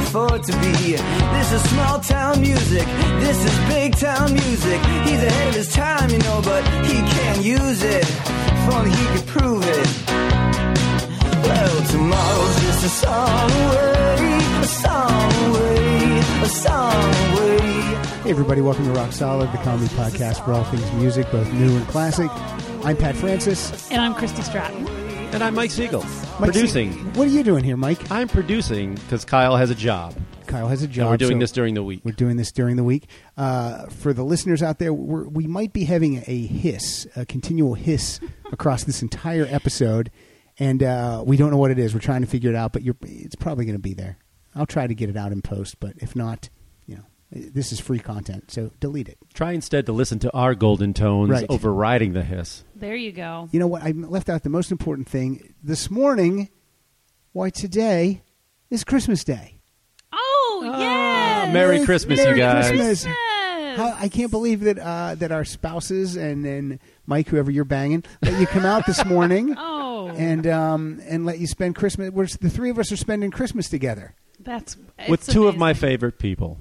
afford to be. This is small town music, this is big town music. He's ahead of his time, you know, but he can't use it. If only he could prove it. Well, tomorrow's just a song away, a song away, a song away. Hey everybody, welcome to Rock Solid, the comedy podcast for all things music, both new and classic. I'm Pat Francis. And I'm Christy Stratton. And I'm Mike Siegel, Mike producing. What are you doing here, Mike? I'm producing because Kyle has a job. Kyle has a job. And we're doing so this during the week. We're doing this during the week. For the listeners out there, we might be having a continual hiss across this entire episode, and we don't know what it is. We're trying to figure it out, but it's probably going to be there. I'll try to get it out in post, but if not, this is free content, so delete it. Try instead to listen to our golden tones overriding the hiss. There you go. You know what? I left out the most important thing. This morning, today is Christmas Day. Oh, yes! Merry Christmas, you guys. Christmas. I can't believe that our spouses and Mike, whoever you're banging, let you come out this morning and let you spend Christmas. The three of us are spending Christmas together. With two of my favorite people.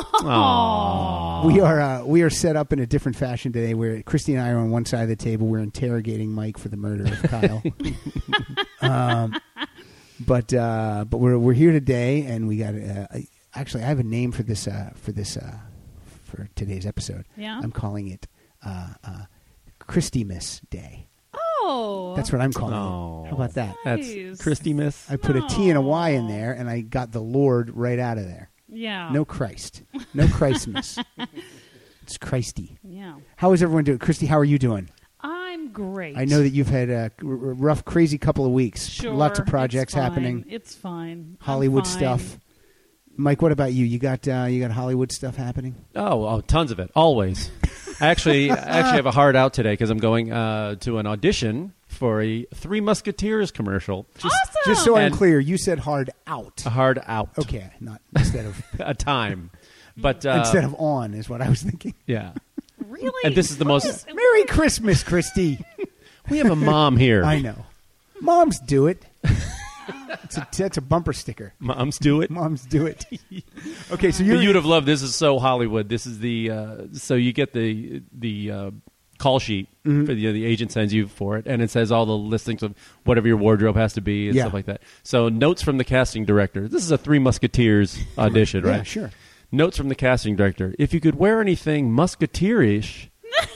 Aww. We are set up in a different fashion today. Where Christy and I are on one side of the table. We're interrogating Mike for the murder of Kyle. But we're here today, and we got actually I have a name for this for today's episode. Yeah, I'm calling it Christy-Miss Day. Oh, that's what I'm calling it. How about that? Nice. That's Christy-Miss. I put a T and a Y in there, and I got the Lord right out of there. Yeah. No Christ. No Christmas. It's Christy. Yeah. How is everyone doing? Christy, how are you doing? I'm great. I know that you've had a rough, crazy couple of weeks. Sure. Lots of projects happening. It's fine. Hollywood I'm fine. stuff. Mike, what about you? You got Hollywood stuff happening? Oh, tons of it. Always. I actually have a hard out today because I'm going to an audition for a Three Musketeers commercial. Just so I'm clear, you said hard out. A hard out. Okay, not instead of a time, but instead of on is what I was thinking. Yeah. Really? And this is the most. Merry Christmas, Christy. We have a mom here. I know. Moms do it. That's a bumper sticker. Moms do it. Moms do it. Okay, so you'd have loved. This is so Hollywood. This is the so you get the call sheet for the agent sends you for it, and it says all the listings of whatever your wardrobe has to be and stuff like that. So notes from the casting director. This is a Three Musketeers audition, right? Yeah, sure. Notes from the casting director. If you could wear anything musketeerish,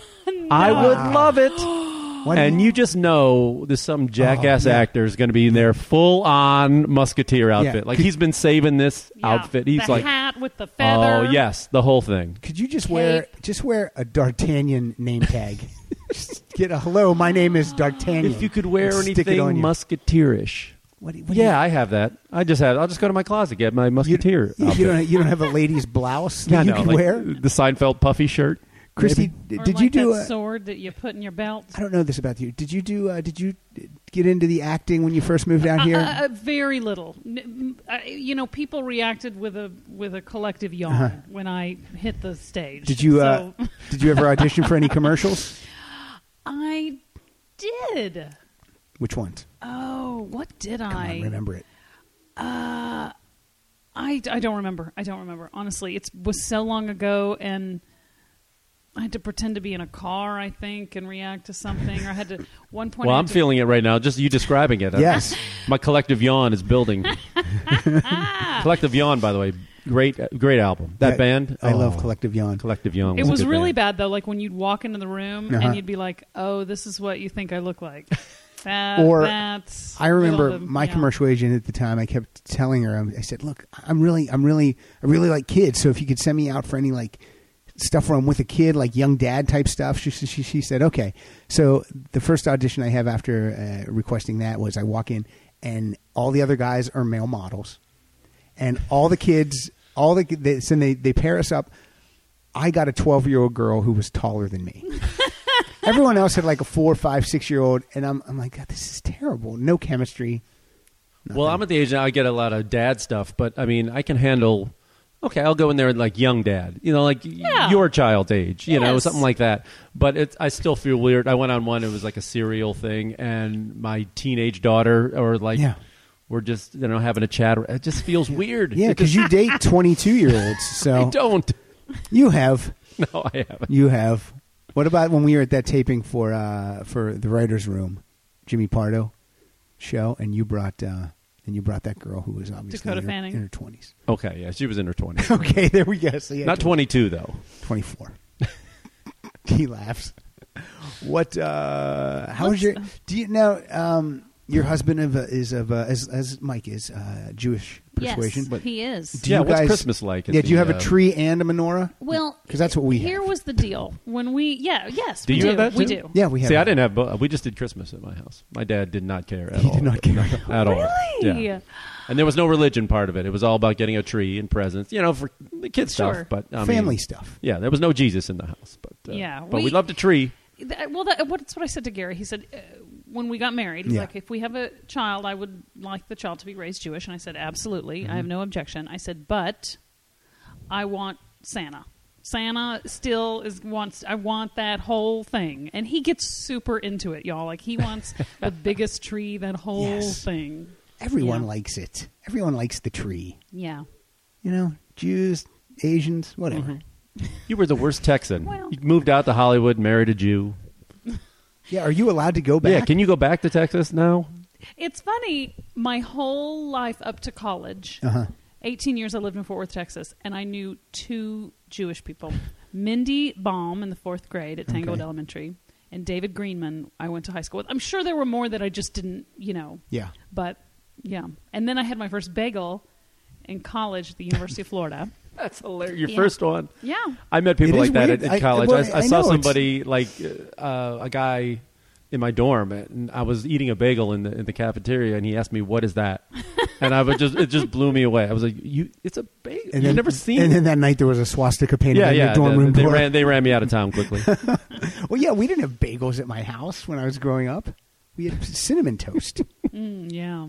I would love it. And you just know there's some jackass actor is going to be in their full-on musketeer outfit. Yeah. Like he's been saving this outfit. He's the like hat with the feather. Oh yes, the whole thing. Could you just wear a D'Artagnan name tag? Just get a hello. My name is D'Artagnan. If you could wear anything musketeerish. I have that. I'll just go to my closet, get my musketeer outfit. You don't have a lady's blouse that you can wear? The Seinfeld puffy shirt. Christy, did you do that sword that you put in your belt? I don't know this about you. Did you get into the acting when you first moved out here? Very little. People reacted with a collective yawn when I hit the stage. Did you did you ever audition for any commercials? I did. Which ones? Oh, what did Come I? on, remember it. I don't remember. Honestly, it was so long ago, and I had to pretend to be in a car, I think, and react to something. Or I had to one point. Well, I'm feeling it right now. Just you describing it. Yes, my collective yawn is building. Collective Yawn, by the way, great album. That band, I love Collective Yawn. Collective Yawn. It was really band. bad though. Like when you'd walk into the room and you'd be like, "Oh, this is what you think I look like." I remember my commercial agent at the time. I kept telling her, I said, "Look, I really like kids. So if you could send me out for any like stuff where I'm with a kid, like young dad type stuff." She said, "Okay." So the first audition I have after requesting that was I walk in and all the other guys are male models, and all the kids, they pair us up. I got a 12-year-old girl who was taller than me. Everyone else had like a 4, 5, 6-year-old, and I'm like, God, this is terrible. No chemistry. Nothing. Well, I'm at the age now I get a lot of dad stuff, but I mean, I can handle. Okay, I'll go in there like young dad, like your child's age, something like that. But I still feel weird. I went on one; it was like a cereal thing, and my teenage daughter, we're just having a chat. It just feels weird. Yeah, because you date 22-year-olds. So I don't. You have. No, I haven't. You have. What about when we were at that taping for the Writers' Room, Jimmy Pardo show, and you brought that girl who was obviously Dakota Fanning. in her 20s. Okay, yeah, she was in her 20s. Okay, there we go. So, yeah, Not 22 though. 24. He laughs. What? How is your? Do you now? Your husband as Mike is Jewish persuasion. Yes, he is. Do you what's guys- Christmas like? Yeah, do you have a tree and a menorah? Well, because that's what we Here have. was the deal. When we, yes, Do we you do. have that We too? do. Yeah, we have. See, I that. didn't have. We just did Christmas at my house. My dad did not care at He all. did not care. at all. Really? Yeah. And there was no religion part of it. It was all about getting a tree and presents, for the kids Sure. stuff. But I Family mean, stuff. Yeah, there was no Jesus in the house. But Yeah, but we loved a tree. That's what I said to Gary. He said, when we got married, he's Yeah. like, if we have a child, I would like the child to be raised Jewish. And I said, absolutely. I have no objection. I said, but I want Santa. Santa still I want that whole thing. And he gets super into it, y'all. Like, he wants the biggest tree, that whole Yes. thing. Everyone Yeah. likes it. Everyone likes the tree. Yeah. Jews, Asians, whatever. You were the worst Texan. Well- You moved out to Hollywood, married a Jew. Yeah, are you allowed to go back? Yeah, can you go back to Texas now? It's funny. My whole life up to college, 18 years I lived in Fort Worth, Texas, and I knew 2 Jewish people. Mindy Baum in the 4th grade at Tangowood Elementary, and David Greenman I went to high school with. I'm sure there were more that I just didn't, Yeah. But, yeah. And then I had my first bagel in college at the University of Florida. That's hilarious. Your Yeah. first one. Yeah. I met people It is like that weird. at college. Well, I I saw know, it's- somebody like a guy in my dorm, and I was eating a bagel in the cafeteria, and he asked me, "What is that?" And it just blew me away. I was like, "It's a bagel. And You've never seen?" And then that night there was a swastika painted on yeah. your dorm room They door. ran me out of town quickly. Well, yeah, we didn't have bagels at my house when I was growing up. We had cinnamon toast. Yeah.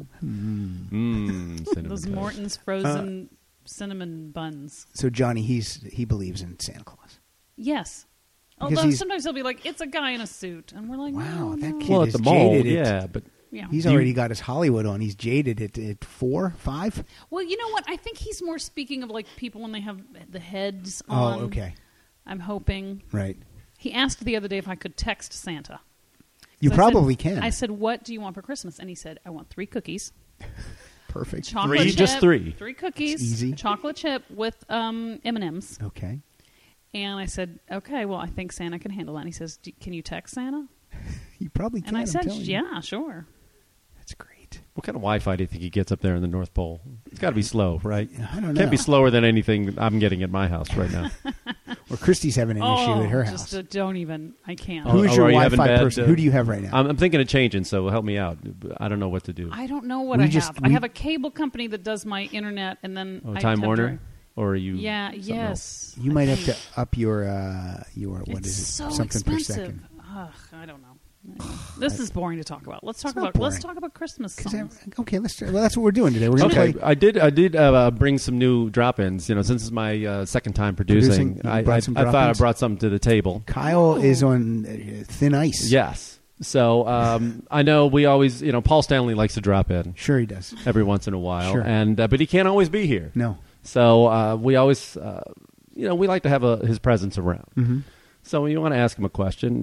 Cinnamon Those toast. Morton's frozen cinnamon buns. So Johnny, he believes in Santa Claus. Yes. Because Although he's- sometimes he'll be like, it's a guy in a suit. And we're like, Wow, no, that no. kid Well, is at the mall, jaded. yeah, but Yeah. He's Do you- already got his Hollywood on. He's jaded at 4, 5. Well, you know what? I think he's more speaking of like people when they have the heads Oh, on. okay, I'm hoping. right. He asked the other day if I could text Santa. You So I probably said- can. I said, what do you want for Christmas? And he said, I want 3 cookies. Perfect. Chocolate 3? chip. Just 3? 3 cookies. It's easy. Chocolate chip with M&Ms. Okay. And I said, okay, well, I think Santa can handle that. And he says, can you text Santa? You probably can. And I I'm said, telling you. yeah, sure. That's great. what kind of Wi-Fi do you think he gets up there in the North Pole? It's got to be slow, right? I don't know. Can't be slower than anything I'm getting at my house right now. Or Christy's having an issue at her house. Just don't even. I can't. Oh, Who's your are you having Wi-Fi bad, person? Who do you have right now? I'm thinking of changing, so help me out. I don't know what to do. I don't know what We I just- have. I we- have a cable company that does my internet, and then I Time have Warner, to- or are you? Yeah. something else? Yes. You I might have think. to up your what It's is it? so Something expensive. per second. Ugh, I don't know. This is boring to talk about. Let's talk not about. Let's boring. talk about Christmas 'Cause songs. okay, well, that's what we're doing today. We're going to Okay, play. I did bring some new drop-ins. Since it's my second time producing, You I brought some thought I drop-ins? brought something to the table. Kyle is on thin ice. Yes. So I know we always, Paul Stanley likes to drop in Sure he does. every once in a while, Sure. and but he can't always be here. No. So we always, we like to have his presence around. Mm-hmm. So when you want to ask him a question,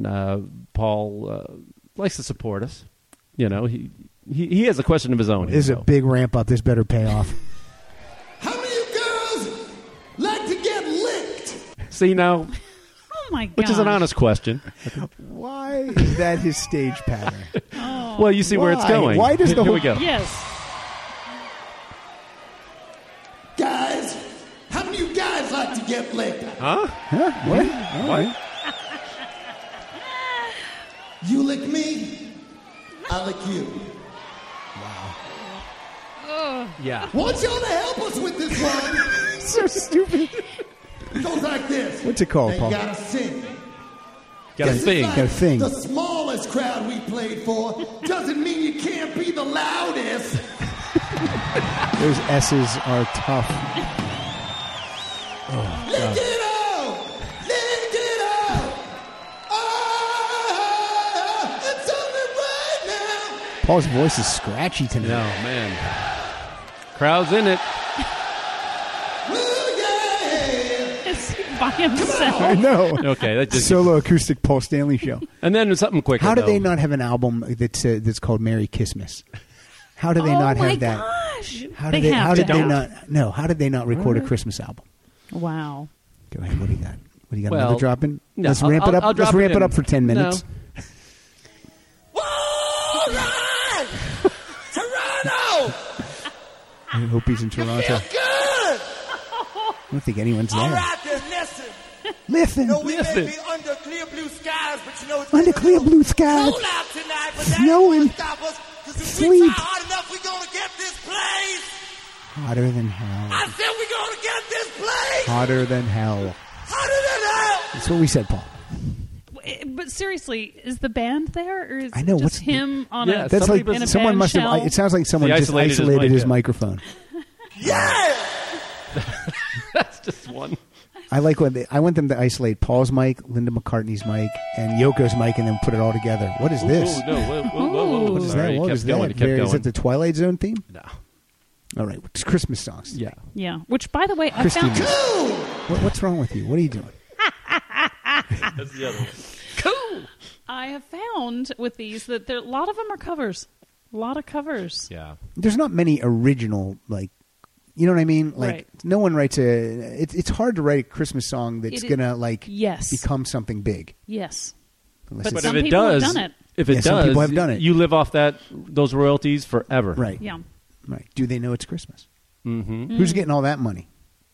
Paul likes to support us. He has a question of his own. This is a big ramp up. This better pay off. How many of you girls like to get licked? See now, Oh my god! which is an honest question. Why is that his stage pattern? Well, you see where it's Why? going. Why does the Here we whole- go? Yes. Guys, how many of you guys like to get licked? Huh? What? All right. You lick me, I lick you. Yeah. Want y'all to help us with this one? So stupid. It goes like this. What's it called, Now Paul? you gotta sing. Got a This is thing. like Got a thing. The smallest crowd we played for doesn't mean you can't be the loudest. Those S's are tough. Lick it out! Lick it out! Ah, it's something right now. Paul's voice is scratchy tonight. No, man. Crowd's in it. It's by himself. I know. Okay, that just Solo acoustic Paul Stanley show. and then something quicker. How did though. they not have an album that's called Merry Christmas? How did they not have that? Gosh. How They did they? have How to did they have. not? No. How did they not record a Christmas album? Wow. Go ahead. What do you got? What do you got? Well, Another drop in? no, Let's ramp it up. I'll Let's drop it ramp it in. up for 10 minutes. No. All right! Toronto! I hope he's in Toronto. Feel good! I don't think anyone's there. All right, then, listen. Listen. No, we Listen. may be under clear blue skies, but you know it's Under gonna clear be blue skies. cold out tonight, but that Snowing. ain't gonna stop us. 'Cause if Sleet. we try hard enough, we're gonna get this place. Hotter than hell. I said we're gonna get this place. Hotter than hell. Hotter than hell. That's what we said, Paul. But seriously, is the band there, or is I know, it what's just him on Yeah, a That's Somebody like in a someone band must shell? have. It sounds like someone He just isolated his isolated mic, his yeah. microphone. Yeah. That's just one. I like when I want them to isolate Paul's mic, Linda McCartney's mic, and Yoko's mic, and then put it all together. What is this? Ooh, no, whoa. What is Sorry, that? it What kept is going, that? it kept Is going. it the Twilight Zone theme? No. All right, it's Christmas songs. Yeah. Yeah. Which, by the way, I Christy, found. what's wrong with you? What are you doing? That's the other one. Cool. I have found with these that a lot of them are covers. A lot of covers. Yeah. There's not many original, like, you know what I mean? Like, Right. no one writes it's hard to write a Christmas song that's It- gonna like Yes. become something big. Yes. Unless But it's- some if it people have does, done it. if it Yeah, does, some people have done it. You live off those royalties forever. right, Yeah. right. Do they know it's Christmas? Mm-hmm. Who's getting all that money?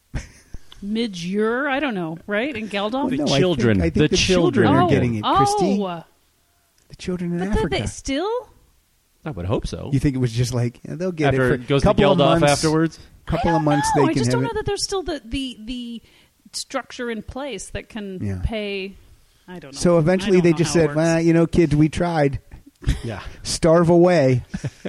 Midjure, I don't know, right? In Geldof? The No, I children. think the children children are oh, getting it, Christy. Oh. The children in But Africa. they still? I would hope so. You think it was just like they'll get After it it for goes a couple to of Geldof months, afterwards? Couple of months No, they I can just have don't know it. that there's still the structure in place that can Yeah. pay. I don't know. So eventually I don't they know just how it said, works. well, kids, we tried. Yeah. Starve away.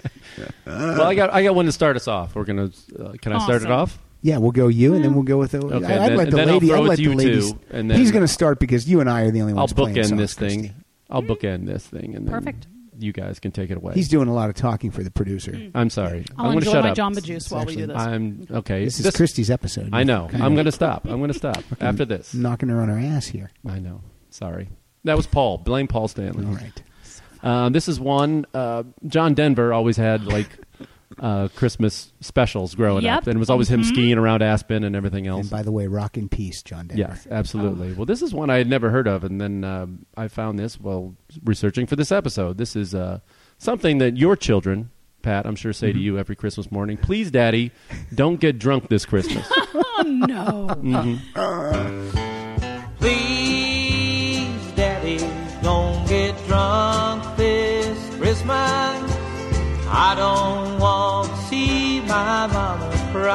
Well, I got one to start us off. We're gonna. Can I start it Awesome. off? Yeah, we'll go you, and then we'll go with the. Okay, I'd then- let the then I'll lady. throw I'll it let to the you ladies. two, and then- He's going to start because you and I are the only I'll ones playing bookend songs, this thing. Christy. I'll bookend this thing, and then Perfect. you guys can take it away. He's doing a lot of talking for the producer. I'm sorry. I'll I'm going to enjoy shut my up. Jamba Juice while we do this. I'm okay. This is Christy's episode. I know. Kind I'm of going to stop. I'm going to stop after this. knocking her on her ass here. I know. Sorry. That was Paul. Blame Paul Stanley. All right. This is one. John Denver always had like Christmas specials growing Yep. up, and it was always him skiing around Aspen and everything else. And by the way, rock in peace, John Denver. Yes, absolutely. Well, this is one I had never heard of, and then I found this while researching for this episode. This is something that your children, Pat, I'm sure say to you every Christmas morning. Please, Daddy, don't get drunk this Christmas. Oh, no. Please, Daddy, don't get drunk this Christmas. I don't want to see my mama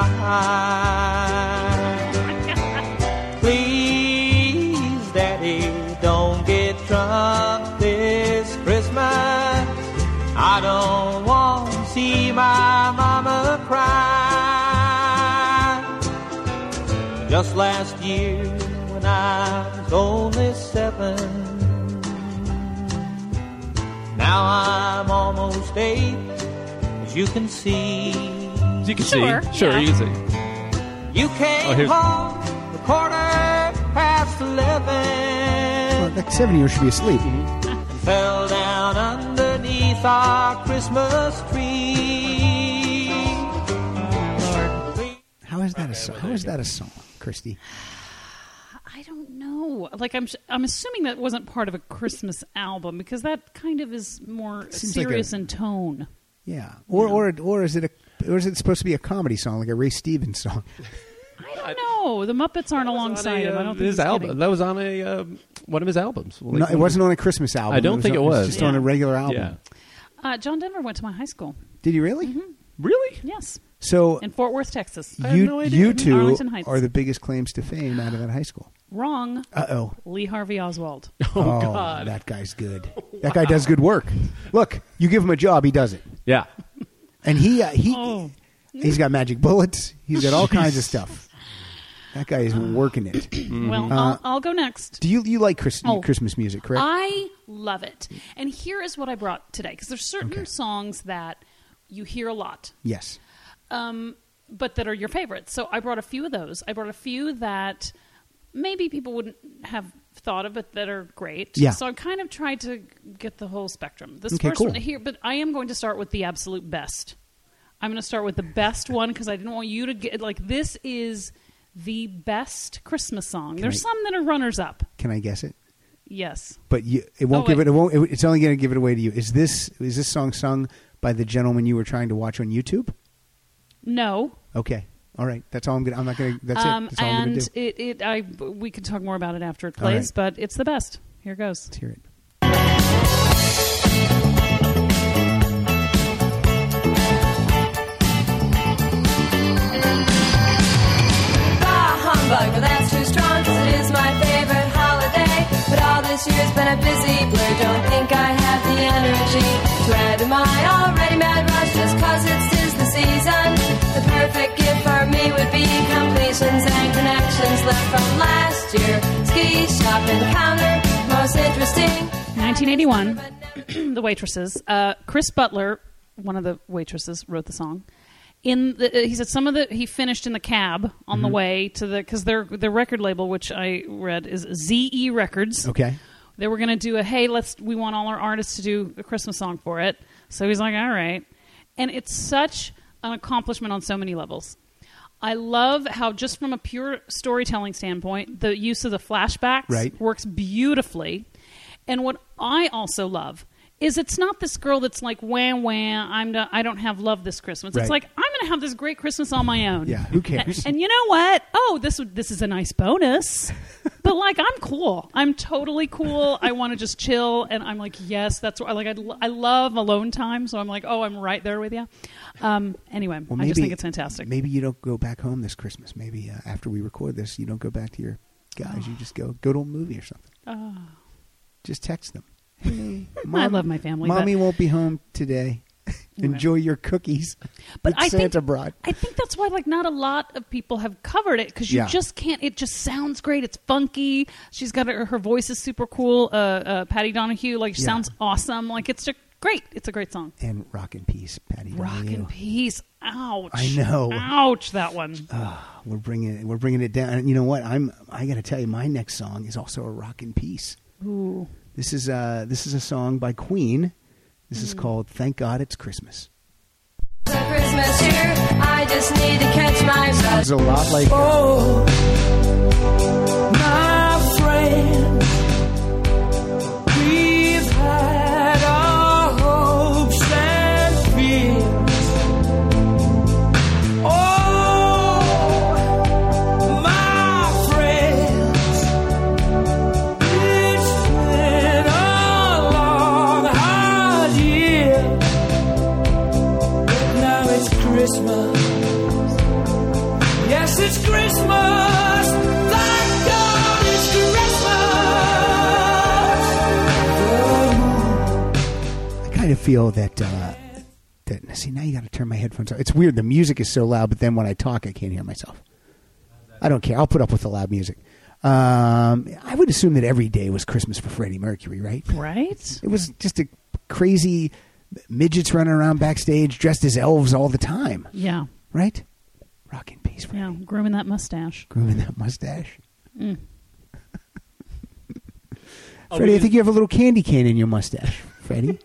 cry. Please, Daddy, don't get drunk this Christmas. I don't want to see my mama cry. Just last year when I was only 7, now I'm almost 8, as you can see. You can Sure, see. Sure, yeah. you can see. You came here's- home a 11:15, Well, that 7-year-old should be asleep. fell down underneath our Christmas tree. How is that a song? How is that a song, Christy? I don't know. Like I'm assuming that wasn't part of a Christmas album because that kind of is more Seems like serious a- in tone. Yeah. Or is it supposed to be a comedy song, like a Ray Stevens song? I don't know. The Muppets aren't alongside him. I don't think his he's album. kidding. That was on a one of his albums. Well, No, it wasn't on a Christmas album. I don't think it was. just Yeah. on a regular album. Yeah. John Denver went to my high school. Did you really? Really? Yes, So in Fort Worth, Texas. I had no idea. you two Arlington Heights. are the biggest claims to fame out of that high school. Wrong. Uh-oh. Lee Harvey Oswald. Oh, God. That guy's good. That guy does good work. Look, you give him a job, he does it. Yeah. And Oh. he's got magic bullets. He's got all kinds of stuff. That guy is working it. Well, I'll go next. Do you like Christmas music, correct? I love it. And here is what I brought today, because there's certain songs that you hear a lot. Yes. But that are your favorites. So I brought a few of those. I brought a few that maybe people wouldn't have thought of, but that are great. Yeah. So I kind of tried to get the whole spectrum. This Okay, first cool. one here, but I am going to start with the absolute best. I'm going to start with the best one because I didn't want you to get, like, this is the best Christmas song. There's some that are runners-up. Can I guess it? Yes. But it won't give it. It won't. It's only going to give it away to you. Is this song sung by the gentleman you were trying to watch on YouTube? No. Okay. All right. That's all I'm gonna. I'm not gonna. That's it. That's all I'm gonna do. We can talk more about it after it plays, but it's the best. Here goes. Let's hear it. Humbug, but that's too strong, 'cause it is my favorite holiday. But all this year's been a busy blur. Don't think I have the energy to add to my already mad rush, just 'cause it's 'tis the season. The perfect gift for me would be completions and connections left from last year. Ski shop encounter, most interesting. 1981, The Waitresses. Chris Butler, one of the waitresses, wrote the song. He said he finished in the cab on the way to because their record label, which I read is ZE Records. Okay. They were going to do we want all our artists to do a Christmas song for it. So he's like, all right. And it's such an accomplishment on so many levels. I love how, just from a pure storytelling standpoint, the use of the flashbacks works beautifully. And what I also love is it's not this girl that's like, wham, wham, I don't have love this Christmas. Right. It's like, I'm going to have this great Christmas on my own. Yeah, who cares? And you know what? Oh, this is a nice bonus. But, like, I'm cool. I'm totally cool. I want to just chill. And I'm like, yes, that's what I love alone time. So I'm like, oh, I'm right there with you. Anyway, I just think it's fantastic. Maybe you don't go back home this Christmas. Maybe after we record this, you don't go back to your guys. You just go to a movie or something. Just text them. Hey, Mom, I love my family. Mommy won't be home today. Enjoy your cookies. But that Santa brought. I think that's why, like, not a lot of people have covered it, because you just can't. It just sounds great. It's funky. She's got her voice is super cool. Patty Donahue, sounds awesome. Like, it's just great. It's a great song. And Rock in Peace, Patty Donahue. Rock in Peace. Ouch. I know. Ouch. That one. We're bringing it down. And you know what? I got to tell you, my next song is also a Rock in Peace. Ooh. This is a song by Queen. This is called "Thank God It's Christmas." Christmas here, I just need to catch my breath. Sounds a lot like. Oh, my friend, we've had our hopes and fears. Oh, my friends, it's been a long, hard year. But now it's Christmas. Yes, it's Christmas. Thank God it's Christmas. I kind of feel that. See, now you got to turn my headphones off. It's weird. The music is so loud, but then when I talk, I can't hear myself. I don't care. I'll put up with the loud music. I would assume that every day was Christmas for Freddie Mercury, right? Right. It was just a crazy midgets running around backstage dressed as elves all the time. Yeah. Right? Rock in Peace, Freddie. Yeah. Grooming that mustache. Grooming that mustache. Mm. Freddie, I think you have a little candy cane in your mustache, Freddie.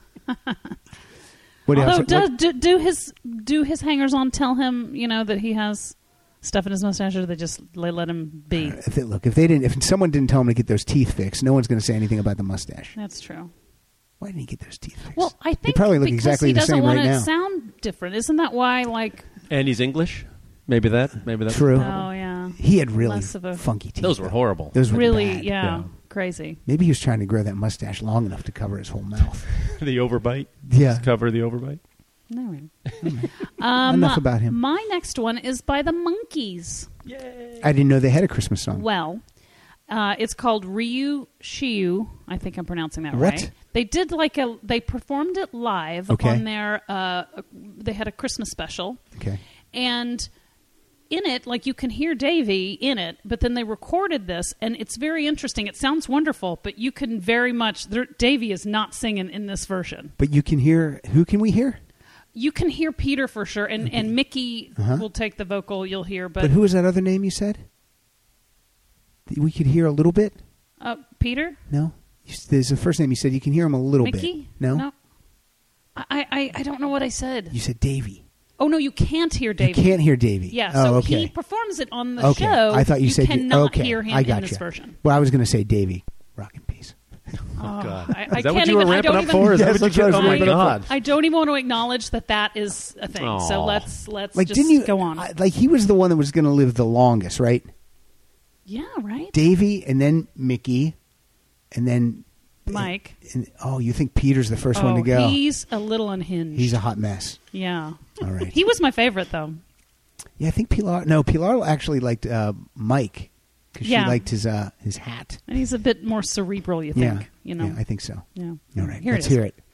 What else? Although, do his hangers-on tell him, that he has stuff in his mustache, or do they just let him be? If someone didn't tell him to get those teeth fixed, no one's going to say anything about the mustache. That's true. Why didn't he get those teeth fixed? Well, I think they probably look exactly the same right now. He doesn't want it to sound different. Isn't that why? And he's English. Maybe that's true. Oh yeah. He had really funky teeth. Those were horrible. Those were really bad. Yeah, crazy. Maybe he was trying to grow that mustache long enough to cover his whole mouth. The overbite. Yeah. Just cover the overbite. No. Enough about him. My next one is by the Monkees. Yay! I didn't know they had a Christmas song. Well, it's called Ryu Shiyu. I think I'm pronouncing that what? right. They did they performed it live on their. They had a Christmas special. Okay. And in it, like you can hear Davey in it, but then they recorded this, and it's very interesting. It sounds wonderful, but you can very much... Davey is not singing in this version. But you can hear... Who can we hear? You can hear Peter for sure, and Mickey will take the vocal, you'll hear. But who was that other name you said? We could hear a little bit? Peter? No. There's the first name you said. You can hear him a little bit. Mickey? No? I don't know what I said. You said Davey. Oh, no, you can't hear Davey. You can't hear Davey. Yeah, so okay. He performs it on the show. I thought you said... cannot hear him in this version. Well, I was going to say Davey. Rock and peace. Oh, God. Is that what you were ramping up for? Is that what you oh, my God. I don't even want to acknowledge that is a thing. Aww. So let's like, just go on. Like, he was the one that was going to live the longest, right? Yeah, right. Davey, and then Mickey, and then... Mike. You think Peter's the first one to go? He's a little unhinged. He's a hot mess. Yeah. All right. He was my favorite, though. Yeah, I think Pilar actually liked Mike. Because she liked his hat. And he's a bit more cerebral, you think? Yeah, you know? Yeah, I think so. Yeah. All right, let's hear it.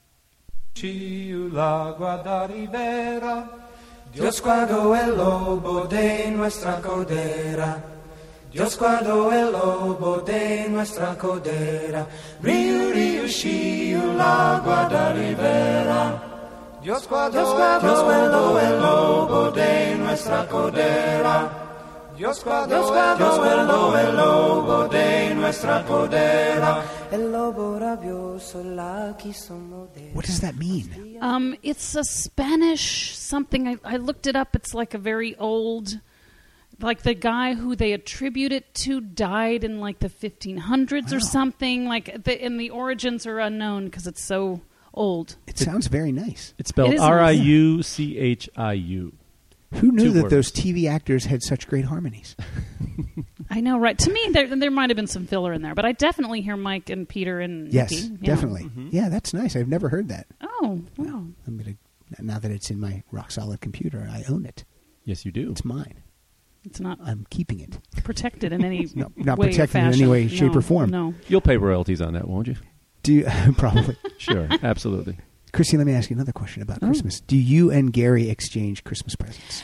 Dios guardó el lobo de nuestra codera. Dios guardó el lobo de nuestra codera. Río, río, shiu, la guadaribera. Dios guardó el lobo de nuestra codera. Dios guardó el lobo de nuestra codera. El lobo rabioso la quiso morder. What does that mean? It's a Spanish something. I looked it up. It's like a very old... Like the guy who they attribute it to died in like the 1500s or something. And the origins are unknown because it's so old. It sounds very nice. It's spelled Riuchiu. Who knew that those TV actors had such great harmonies? I know, right? To me, there might have been some filler in there, but I definitely hear Mike and Peter and yes, Mickey. Definitely. Mm-hmm. Yeah, that's nice. I've never heard that. Oh, wow. Now that it's in my rock-solid computer, I own it. Yes, you do. It's mine. It's not. I'm keeping it. Protected in any not way protected or in any way, shape, or form. No. You'll pay royalties on that, won't you? Do you? Probably. Sure, absolutely. Chrissy, let me ask you another question about Christmas. Do you and Gary exchange Christmas presents?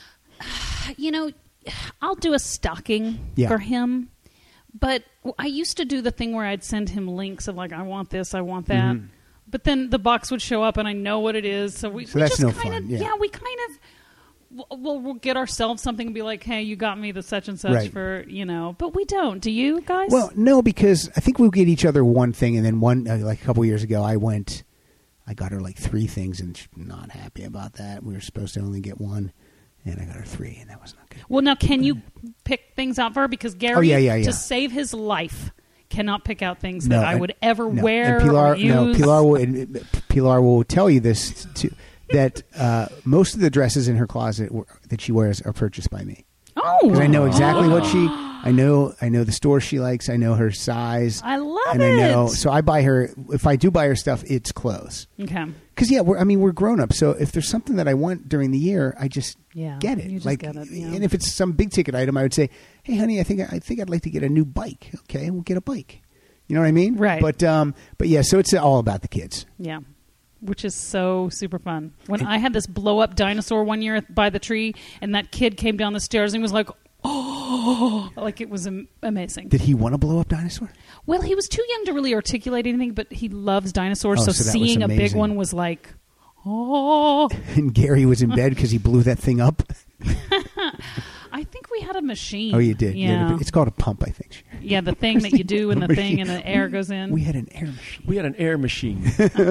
I'll do a stocking for him, but I used to do the thing where I'd send him links of like, I want this, I want that, but then the box would show up and I know what it is, so we that's just no kind fun. of, yeah, we kind of, we'll get ourselves something and be like, hey, you got me the such and such for, but we don't. Do you guys? Well, no, because I think we'll get each other one thing, and then like a couple years ago, I got her like 3 things, and she's not happy about that. We were supposed to only get 1. And I got her 3, and that was not good. Well, now, can you pick things out for her? Because Gary, to save his life, cannot pick out things that I would ever wear and Pilar, or use. Pilar will tell you this, too, that most of the dresses in her closet that she wears are purchased by me. Oh. Because I know exactly what I know the store she likes. I know her size. I love it. I know. So I buy her, if I do buy her stuff, it's clothes. Okay. Because, we're grown up. So if there's something that I want during the year, I just get it. You just get it, And if it's some big ticket item, I would say, hey, honey, I think I'd like to get a new bike. Okay, we'll get a bike. You know what I mean? Right. But so it's all about the kids. Yeah. Which is so super fun. When I had this blow-up dinosaur one year by the tree, and that kid came down the stairs and was like, oh, like it was amazing. Did he want to blow up dinosaur? Well, he was too young to really articulate anything, but he loves dinosaurs, so seeing a big one was like, oh. And Gary was in bed because he blew that thing up? I think we had a machine. Oh, you did? Yeah. It's called a pump, I think. Yeah, the thing that you do and the thing and the air goes in. We had an air machine. We had an air machine.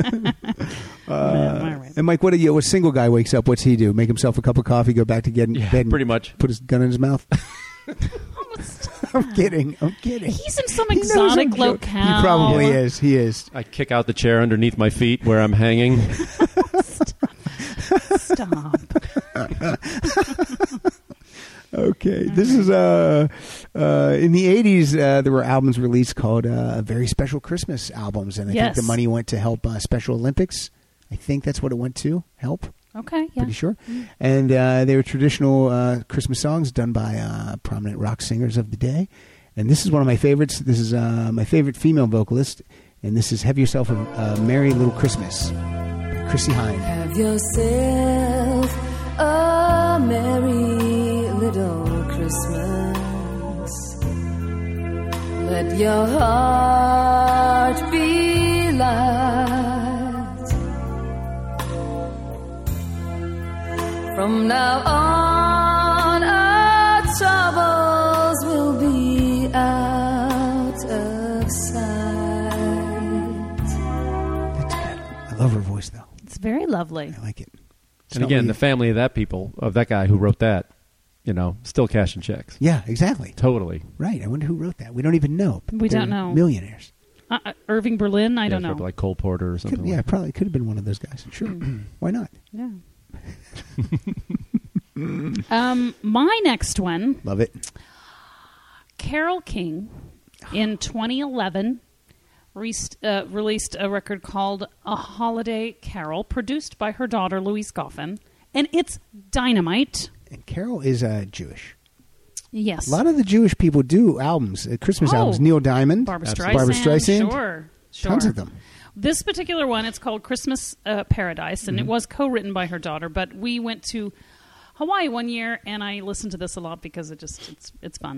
And Mike, what single guy wakes up, what's he do? Make himself a cup of coffee, go back to bed and pretty much. Put his gun in his mouth? I'm kidding. He's in some exotic locale. He probably is. He is. I kick out the chair underneath my feet where I'm hanging. Stop. Okay. This is in the 80s there were albums released called Very Special Christmas albums, and I think the money went to help Special Olympics. I think that's what it went to, help. Okay, yeah. Pretty sure. And they were traditional Christmas songs done by prominent rock singers of the day. And this is one of my favorites. This is my favorite female vocalist, and this is Have Yourself a Merry Little Christmas by Chrissie Hynde. Have yourself a merry good old Christmas. Let your heart be light. From now on, our troubles will be out of sight. I love her voice, though. It's very lovely. I like it. And again, the family of that guy who wrote that, still cashing checks. Yeah, exactly. Totally. Right. I wonder who wrote that. We don't even know. We don't know. Millionaires. Irving Berlin, I don't know. Like Cole Porter or something. Probably could have been one of those guys. Sure. Why not? Yeah. My next one. Love it. Carole King in 2011 released a record called A Holiday Carol, produced by her daughter Louise Goffin, and it's dynamite. And Carol is Jewish. Yes. A lot of the Jewish people do albums, Christmas albums. Neil Diamond. Barbra Streisand. Sure. Tons of them. This particular one, it's called Christmas Paradise, and it was co-written by her daughter, but we went to Hawaii one year, and I listened to this a lot because it's fun.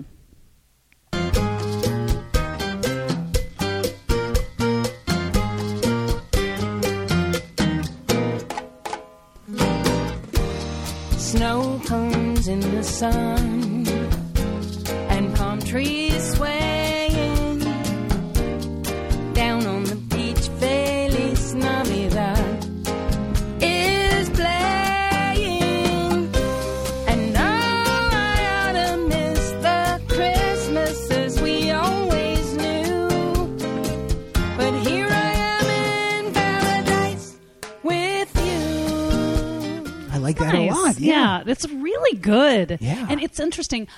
Snow cones in the sun and palm trees swaying down on the beach. Feliz Navidad is playing, and I ought to miss the Christmases we always knew. But here I am in paradise with you. I like that a lot. Yeah, that's really good. Yeah. And it's interesting.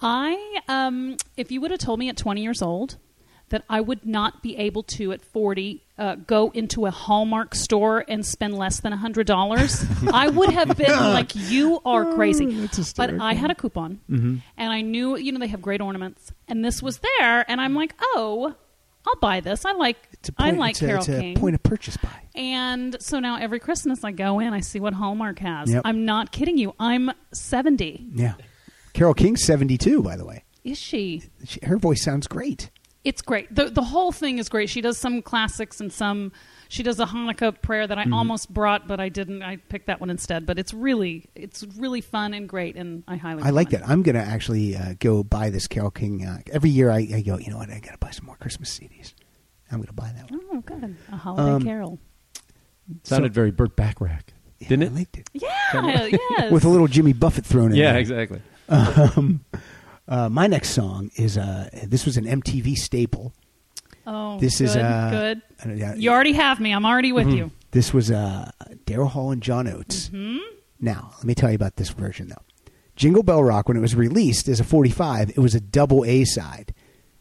If you would have told me at 20 years old that I would not be able to, at 40, go into a Hallmark store and spend less than $100, I would have been like, you are crazy. But I had a coupon, and I knew, they have great ornaments, and this was there, and I'm like, oh, I'll buy this. I like Carole King. It's a point of purchase buy. And so now every Christmas I go in, I see what Hallmark has. Yep. I'm not kidding you. I'm 70. Yeah. Carole King's 72, by the way. Is she? Her voice sounds great. It's great. The whole thing is great. She does some classics and she does a Hanukkah prayer that I almost brought, but I didn't. I picked that one instead. But it's really fun and great, and I highly recommend I like that. I'm going to actually go buy this Carole King. Every year I go, you know what, I got to buy some more Christmas CDs. I'm going to buy that one. Oh, good. A Holiday Carol. Sounded very Burt Bacharach, didn't it? I liked it. Yeah, yes. With a little Jimmy Buffett thrown in there. Yeah, exactly. My next song is this was an MTV staple. Oh, this good, is good. You already have me. I'm already with you. This was Daryl Hall and John Oates. Now, let me tell you about this version, though. Jingle Bell Rock, when it was released as a 45, it was a double A side.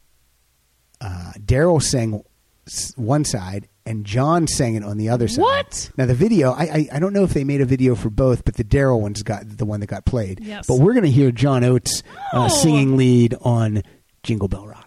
Daryl sang one side, and John sang it on the other side. What? Now, the video, I don't know if they made a video for both, but the Daryl one's got the one that got played. Yes. But we're going to hear John Oates singing lead on Jingle Bell Rock.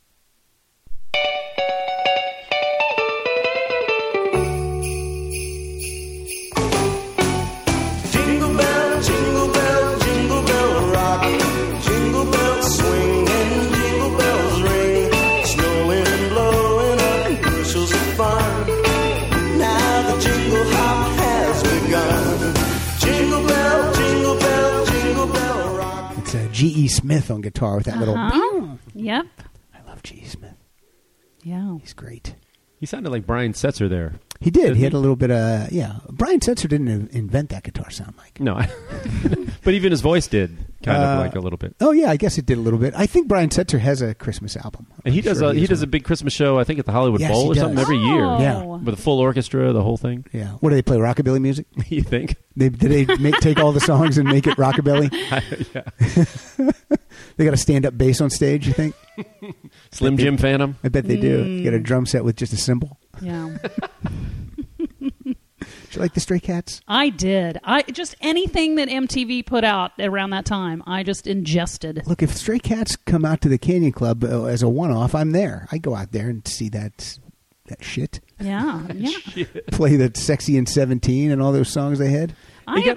Jingle bell, jingle bell, jingle bell rock. Jingle bells swing and jingle bells ring. Snowing and blowing up bushels of fun. Now the jingle hop has begun. Jingle bell, jingle bell, jingle bell rock. It's G.E. Smith on guitar with that little... Yep. I love G.E. Smith. Yeah. He's great. He sounded like Brian Setzer there. He did. He had a little bit of... Yeah. Brian Setzer didn't invent that guitar sound, Mike. No. But even his voice did, kind of like a little bit. Oh, yeah, I guess it did a little bit. I think Brian Setzer has a Christmas album. And he does a big Christmas show, I think, at the Hollywood Yes, Bowl he or something does. every year. Yeah. With a full orchestra, the whole thing. Yeah. What do they play? Rockabilly music? You think? Did they take all the songs and make it rockabilly? Yeah. They got a stand-up bass on stage, you think? Slim Jim Phantom? I bet they do. You got a drum set with just a cymbal. Yeah. Did you like the Stray Cats? I did. Just anything that MTV put out around that time, I just ingested. Look, if Stray Cats come out to the Canyon Club as a one-off, I'm there. I go out there and see that shit. Yeah, yeah. Play that Sexy and 17 and all those songs they had. I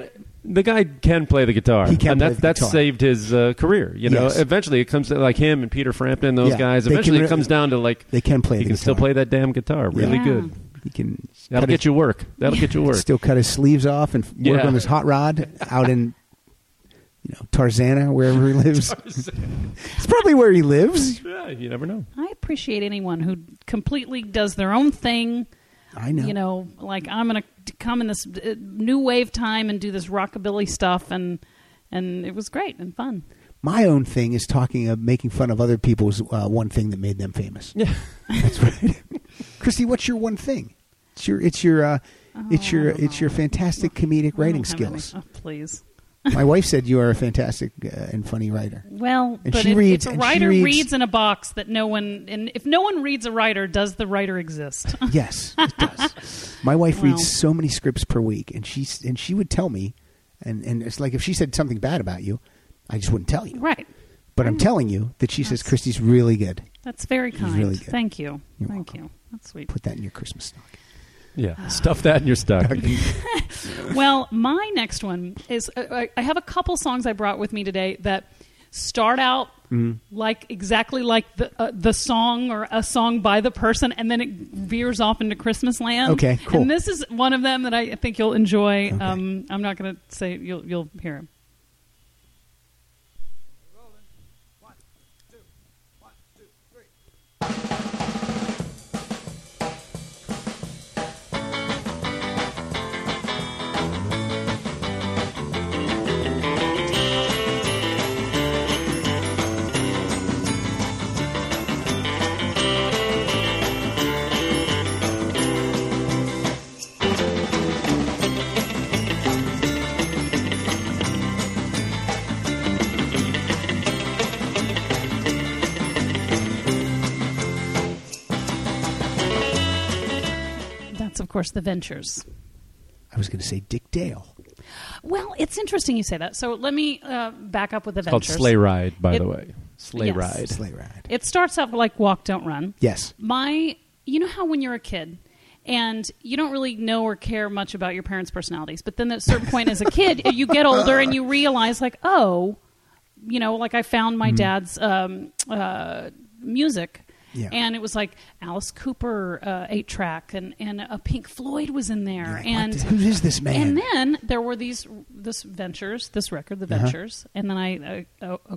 The guy can play the guitar. He can and play that, the that's guitar. saved his career. You know, Yes. eventually it comes to like him and Peter Frampton, those Yeah. guys. They Eventually can it comes down to like they can play he the can still guitar. play that damn guitar really Yeah. good. He can That'll cut get his- you work. That'll get you work. Still cut his sleeves off and work Yeah. on his hot rod out in, Tarzana, wherever he lives. It's probably where he lives. Yeah, you never know. I appreciate anyone who completely does their own thing. I know. You know, like I'm going to come in this new wave time and do this rockabilly stuff, and it was great and fun. My own thing is making fun of other people's one thing that made them famous. Yeah. That's right. Christy, what's your one thing? It's your fantastic comedic writing I don't have any. skills. Oh, please. My wife said you are a fantastic and funny writer. Well, And but she if, reads- if a and she writer reads- reads in a box that no one, and if no one reads a writer, does the writer exist? Yes, it does. My wife Well. reads so many scripts per week, and she would tell me, and it's like if she said something bad about you, I just wouldn't tell you. Right. But I'm telling you that she says Christy's really good. That's very He's kind. really good. Thank you. You're Thank welcome. you. That's sweet. Put that in your Christmas stocking. Yeah. Stuff that in your stocking. Well, my next one is I have a couple songs I brought with me today that start out like exactly like the song or a song by the person, and then it veers off into Christmas land. Okay, cool. And this is one of them that I think you'll enjoy. Okay. I'm not going to say you'll hear him. That's, of course, The Ventures. I was going to say Dick Dale. Well, it's interesting you say that. So let me back up with The It's called Ventures. Sleigh Ride, by It- the way. Sleigh Yes. Ride. Sleigh Ride. It starts out like Walk, Don't Run. Yes. You know how when you're a kid and you don't really know or care much about your parents' personalities, but then at a certain point as a kid, you get older and you realize like, oh, like I found my dad's music. Yeah. And it was like Alice Cooper 8-track and a Pink Floyd was in there. You're like, and who is this man? And then there were this Ventures, this record, The Ventures, and then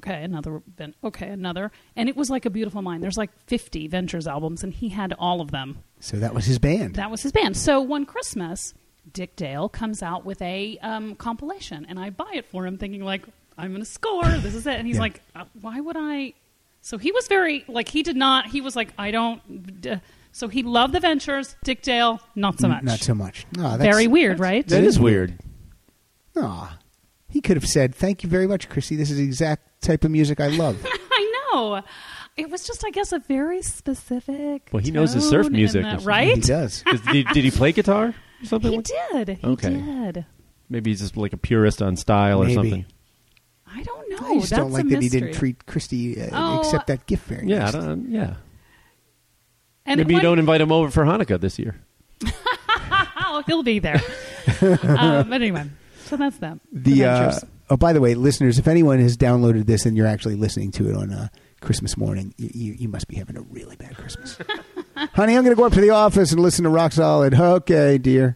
another, and it was like a beautiful mind. There's like 50 Ventures albums, and he had all of them. So that was his band. That was his band. So one Christmas, Dick Dale comes out with a compilation, and I buy it for him, thinking like, I'm going to score. This is it. And he's Yeah. like, why would I? So he was very like he was like, I don't. So he loved the Ventures. Dick Dale, not so much. Not so much. No, that's Very weird, right? That is weird. Aw. He could have said, "Thank you very much, Chrissy. This is the exact type of music I love." I know. It was just, I guess, a very specific. Well, he knows his surf tone in music. that, right? He does. Did he play guitar or something? He did. He Okay. did. Maybe he's just like a purist on style Maybe. or something. I don't know. I just That's don't like a that he mystery. didn't treat Christy Oh, accept that gift very Yeah, nicely. And Maybe you don't invite him over for Hanukkah this year. Oh, he'll be there. But anyway, so that's them. The Ventures. By the way, listeners, if anyone has downloaded this and you're actually listening to it on Christmas morning, you must be having a really bad Christmas. Honey, I'm going to go up to the office and listen to Rock Solid. Okay, dear.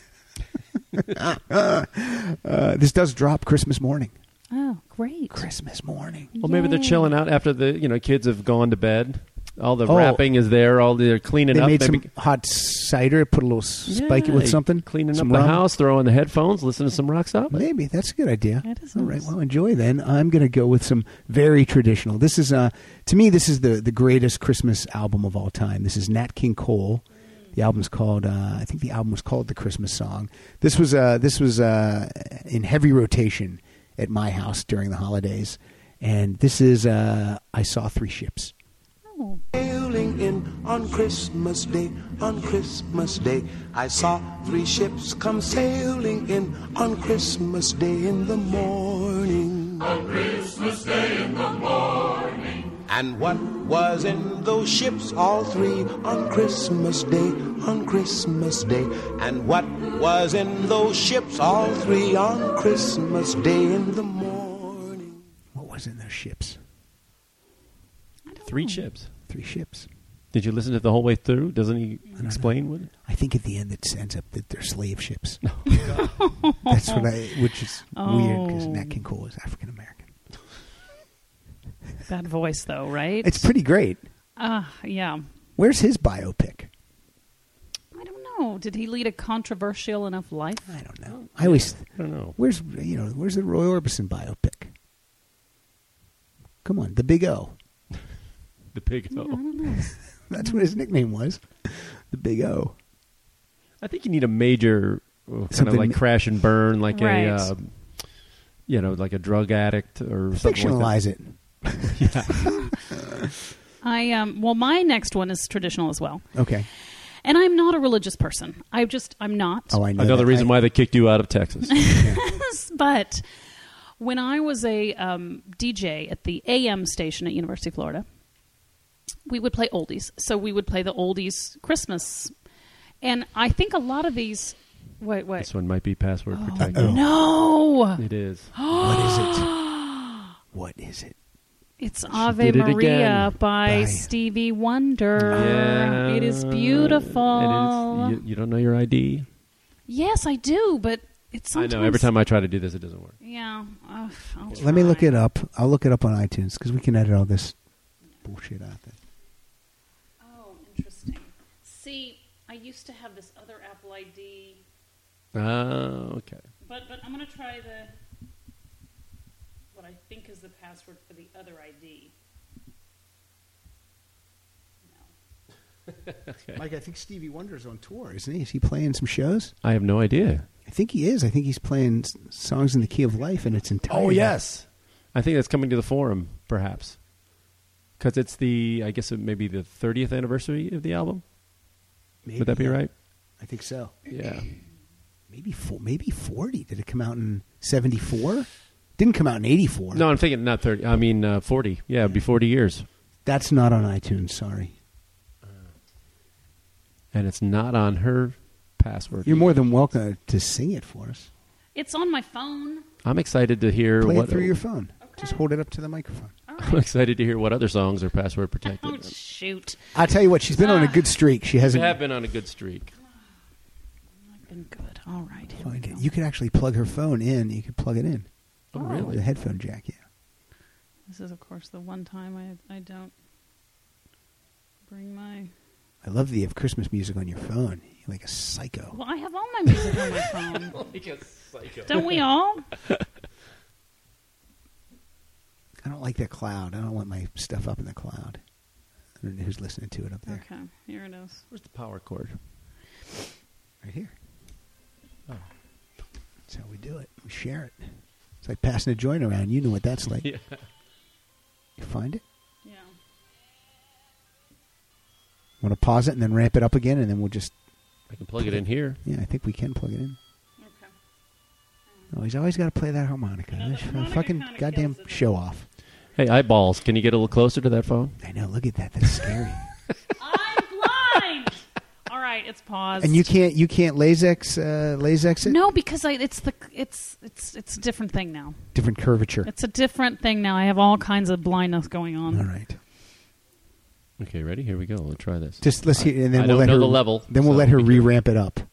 This does drop Christmas morning. Oh, great. Christmas morning. Well, maybe they're Yay. chilling out after the kids have gone to bed. All the Oh. wrapping is there. They're cleaning They up. made maybe, some hot cider, put a little spike it Yeah, with something. Cleaning some up the rum. house, throw in the headphones, listen to some rock solid. Maybe. That's a good idea. That is All right. nice. Well, enjoy then. I'm going to go with some very traditional. This is, to me, this is the greatest Christmas album of all time. This is Nat King Cole. The album's called, I think the album was called The Christmas Song. This was in heavy rotation at my house during the holidays. And this is, I Saw Three Ships. Oh. Sailing in on Christmas Day, on Christmas Day. I saw three ships come sailing in on Christmas Day in the morning. On Christmas Day in the morning. And what was in those ships, all three, on Christmas Day, on Christmas Day? And what was in those ships, all three, on Christmas Day in the morning? What was in those ships? 3 ships. 3 ships. Did you listen to it the whole way through? Doesn't he explain what? I think at the end it ends up that they're slave ships. That's what which is weird because Nat King Cole is African American. That voice, though, right? It's pretty great. Yeah. Where's his biopic? I don't know. Did he lead a controversial enough life? I don't know. I don't know. Where's the Roy Orbison biopic? Come on, the Big O. The Big O. I don't know. That's what his nickname was. The Big O. I think you need a major kind of Something- like crash and burn, like Right. a like a drug addict or something like Fictionalize it. Well, my next one is traditional as well. Okay. And I'm not a religious person. I'm not. Oh, I know. Another that. reason why they kicked you out of Texas. But when I was a DJ at the AM station at University of Florida, we would play oldies. So we would play the oldies Christmas. And I think a lot of these... Wait. This one might be password protected. No! It is. What is it? What is it? It's Ave did it Maria again. by Stevie Wonder. Yeah. It is beautiful. And it is, you don't know your ID? Yes, I do, but it's sometimes... I know. Every time I try to do this, it doesn't work. Yeah. I'll Let me look try. it up. I'll look it up on iTunes because we can edit all this bullshit out there. Oh, interesting. See, I used to have this other Apple ID, Okay. but I'm going to try what I think is the password for the other ID. No. Okay. Mike, I think Stevie Wonder's on tour, isn't he? Is he playing some shows? I have no idea. I think he is. I think he's playing songs in the key of life in its entirety. Oh, yes. I think that's coming to the Forum, perhaps. Because it's I guess it may be the 30th anniversary of the album. Maybe, Would that be right? I think so. Yeah. Maybe 40. Did it come out in 74? Didn't come out in 84. No, I'm thinking not 30. I mean 40. Yeah, it'd be 40 years. That's not on iTunes, sorry. And it's not on her password. You're more than welcome to sing it for us. It's on my phone. I'm excited to hear Play what... it through your phone. Just hold it up to the microphone. I'm excited to hear what other songs are password protected. Oh, shoot. I'll tell you what, she's been on a good streak. She You hasn't... have been on a good streak. I've been good. All right. Here we Find go. it. You could actually plug her phone in. You could plug it in. Oh, With really? a headphone jack, yeah. This is, of course, the one time I don't bring my... I love that you have Christmas music on your phone. You're like a psycho. Well, I have all my music on my phone. Like a psycho. Don't we all? I don't like that cloud. I don't want my stuff up in the cloud. I don't know who's listening to it up there. Okay, here it is. Where's the power cord? Right here. Oh. That's how we do it. We share it. It's like passing a joint around. You know what that's like. Yeah. You find it? Yeah. Want to pause it and then ramp it up again, and then we'll just... I can plug it in here. Yeah, I think we can plug it in. Okay. Oh, he's always got to play that harmonica. No, the That's a harmonica fucking kinda goddamn kills it. show off. Hey, eyeballs, can you get a little closer to that phone? I know. Look at that. That's scary. I'm blind. All right, it's paused. And you can't LASIK it? No, because it's a different thing now. Different curvature. It's a different thing now. I have all kinds of blindness going on. All right. Okay, ready? Here we go. Let's try this. Just let's hear, and then I we'll don't let know her the level, Then we'll so let her be careful. re-ramp it up.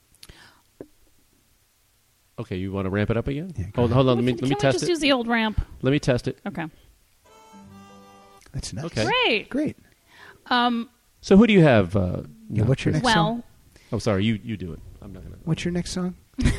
Okay, you want to ramp it up again? Yeah, go hold on. Can Let me we test just it. use the old ramp? Let me test it. Okay. That's nice. Okay. Great. Great. So who do you have? Yeah, what's your next song? Well, Oh, sorry. You do it. I'm not going to. What's your next song?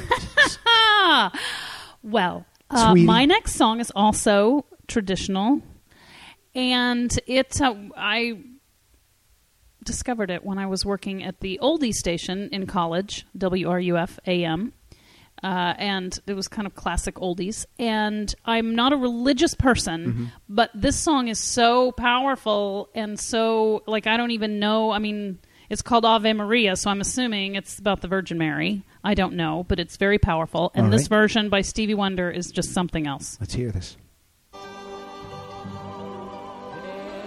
well, Sweetie. my next song is also traditional, and I discovered it when I was working at the oldie station in college, WRUF AM, and it was kind of classic oldies. And I'm not a religious person, but this song is so powerful and so, like, I don't even know. I mean, it's called Ave Maria, so I'm assuming it's about the Virgin Mary. I don't know, but it's very powerful. And All this right. version by Stevie Wonder is just something else. Let's hear this.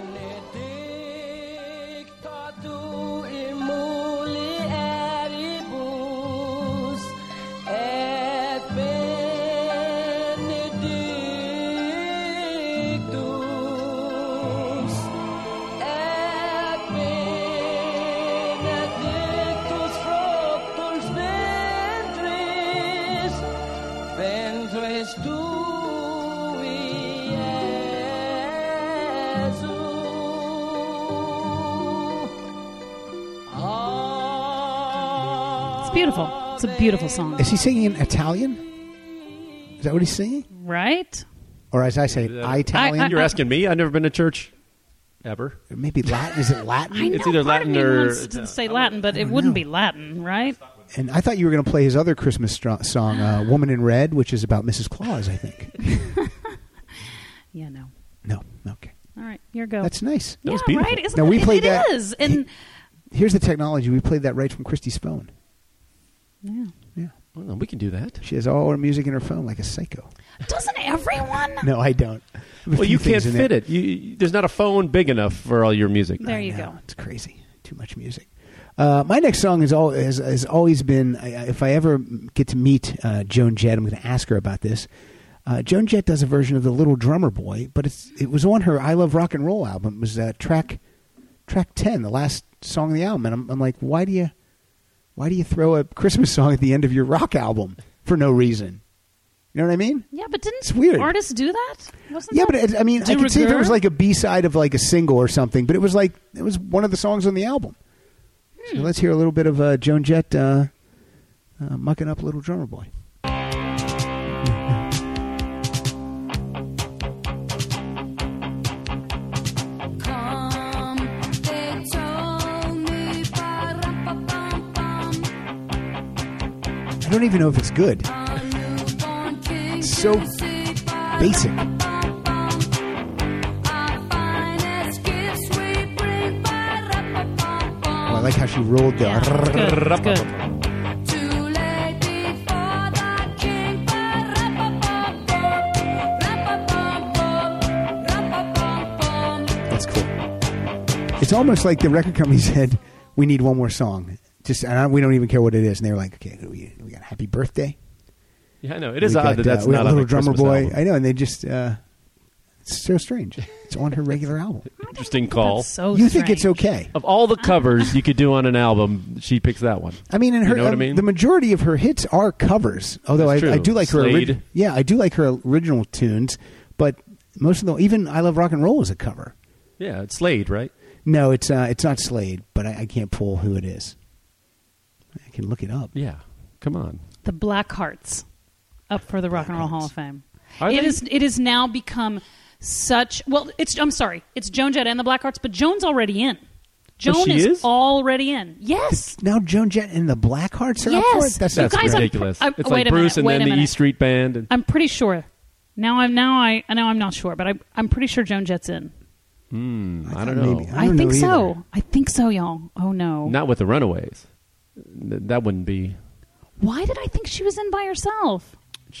It's beautiful. It's a beautiful song. Is he singing in Italian? Is that what he's singing? Right? Or as I say, Italian? You're asking me? I've never been to church ever. Maybe Latin. Is it Latin? I know, It's either part of Latin me or wants to say Latin, but it wouldn't be Latin, right? And I thought you were going to play his other Christmas song, Woman in Red, which is about Mrs. Claus, I think. Yeah, no. No. Okay. All right, your go. That's nice. That was yeah, beautiful. right? Isn't Now, we it? played It that- is. And Here's the technology. We played that right from Christy's phone. yeah. Yeah. Well, we can do that. She has all her music in her phone like a psycho. Doesn't everyone? No, I don't. I have a Well, few you can't things in fit there. it. There's not a phone big enough for all your music. There I you know. go. It's crazy. Too much music. My next song has always been, if I ever get to meet Joan Jett, I'm going to ask her about this. Joan Jett does a version of The Little Drummer Boy, but it was on her I Love Rock and Roll album. It was track 10, the last song of the album. And I'm like, why do you throw a Christmas song at the end of your rock album for no reason? You know what I mean? Yeah, but It's weird. artists do that? Wasn't Yeah, that but I mean, I de could see if it rigueur? was like a B-side of like a single or something, but it was one of the songs on the album. So let's hear a little bit of Joan Jett mucking up Little Drummer Boy. I don't even know if it's good. It's so basic. Oh, I like how she rolled the... Yeah, it's good. It's good. That's cool. It's almost like the record company said, we need one more song. We don't even care what it is. And they were like, okay, we got Happy Birthday. Yeah, I know. It is We odd got, that's we got not on Little a Drummer Christmas Boy. album. I know, and they just... it's so strange. It's on her regular album. Interesting call. That's so You think it's strange. okay. Of all the covers you could do on an album, she picks that one. I mean, and her, You know what I mean? the majority of her hits are covers. Although That's I true. do like her, Slade. I do like her original tunes. But most of even I Love Rock and Roll is a cover. Yeah, it's Slade, right? No, it's not Slade, but I can't pull who it is. I can look it up. Yeah. Come on. The Black Hearts up for the Rock and Roll Hall of Fame. Are they? It has now become such... Well, I'm sorry. It's Joan Jett and the Black Hearts, but Joan's already in. Joan she is? already in. Yes. Now Joan Jett and the Blackhearts are up for it. Yes. That's You not guys great. are- ridiculous. I'm- It's wait like a Bruce minute, wait and a then the E minute. Street Band. And, I'm pretty sure. I'm not sure, but I'm pretty sure Joan Jett's in. I don't know. Maybe. I don't think know so. either. I think so, y'all. Oh no. Not with the Runaways. That wouldn't be. Why did I think she was in by herself?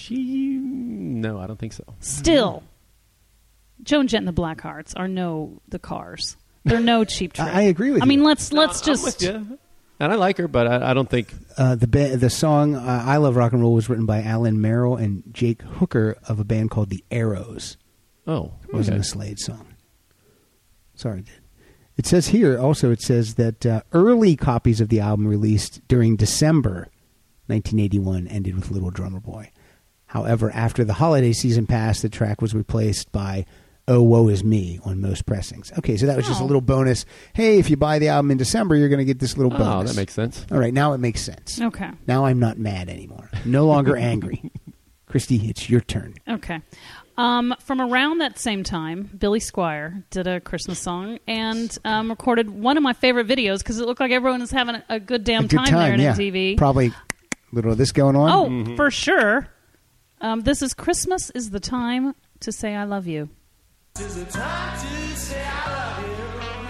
No, I don't think so. Still, Joan Jett and the Black Hearts are the Cars. They're no cheap trick. I agree with I you. mean, let's I'm just. with you. And I like her, but I don't think. The song I Love Rock and Roll was written by Alan Merrill and Jake Hooker of a band called The Arrows. Oh, It wasn't okay. a Slade song. Sorry, dude. It says here also, it says that early copies of the album released during December 1981 ended with Little Drummer Boy. However, after the holiday season passed, the track was replaced by Oh, Woe Is Me on most pressings. Okay, so that was just a Oh. little bonus. Hey, if you buy the album in December, you're going to get this little Oh, bonus. that makes sense. All right, now it makes sense. Okay. Now I'm not mad anymore. No longer angry. Christy, it's your turn. Okay. From around that same time, Billy Squier did a Christmas song and recorded one of my favorite videos because it looked like everyone was having a good damn A good time there at yeah. MTV. Probably a little of this going on. Oh, for sure. This is Christmas is the time to say I love you. Tis the time to say I love you.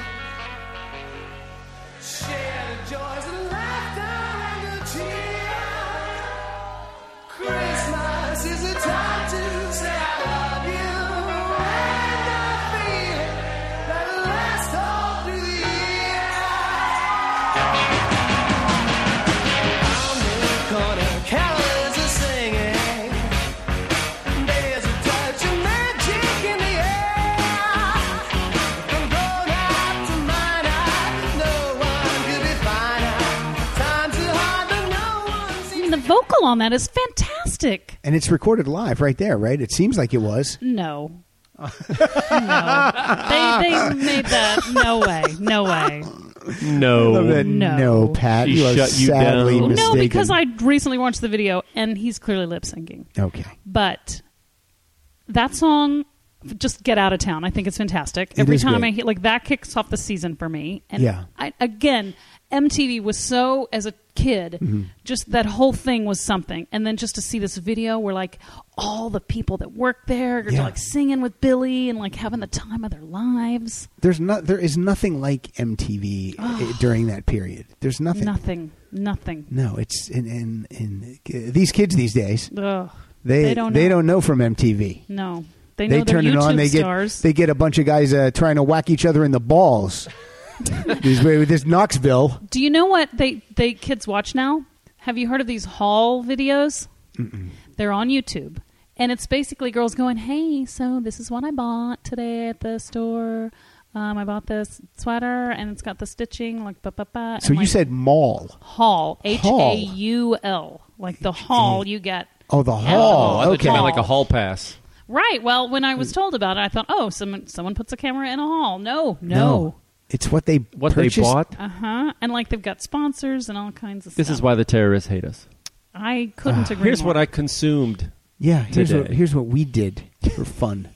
Share the joys and laughter and the tears. Christmas is the time to say I love you. And I feel it that'll last all through the year. On the corner, carols are singing. There's a touch of magic in the air. From grown up to minor, no one could be finer. Times are hard, but no one I seems mean, the vocal on that is fantastic. And it's recorded live right there, right? It seems like it was. No. No. They made that. No way. No way. No. I love that. No. No, Pat. She You are shut you sadly down. mistaken. No, because I recently watched the video and he's clearly lip syncing. Okay. But that song, just Get Out of Town, I think it's fantastic. It Every is time great. I hear, like, that kicks off the season for me. And Yeah. again, MTV was so, as a kid, just that whole thing was something. And then just to see this video where, like, all the people that work there are Yeah. like singing with Billy and like having the time of their lives. There is nothing like MTV during that period. There's nothing. Nothing. No, it's in these kids these days. Ugh. They don't know. don't know from MTV. No. They know they're turn it YouTube on. stars. They get a bunch of guys trying to whack each other in the balls. This Knoxville. Do you know what they kids watch now? Have you heard of these haul videos? Mm-mm. They're on YouTube. And it's basically girls going, hey, so this is what I bought today at the store. I bought this sweater, and it's got the stitching, like, ba-ba-ba. So you said mall. Haul. Haul. H-A-U-L. Like the haul you get. Oh, the Oh, hall. I thought Okay. you meant like a hall pass. Right. Well, when I was told about it, I thought, oh, someone puts a camera in a hall. No. It's what they purchased. They bought. Uh-huh. And, like, they've got sponsors and all kinds of stuff. This is why the terrorists hate us. I couldn't agree Here's more. what I consumed. Yeah, today. here's what we did for fun.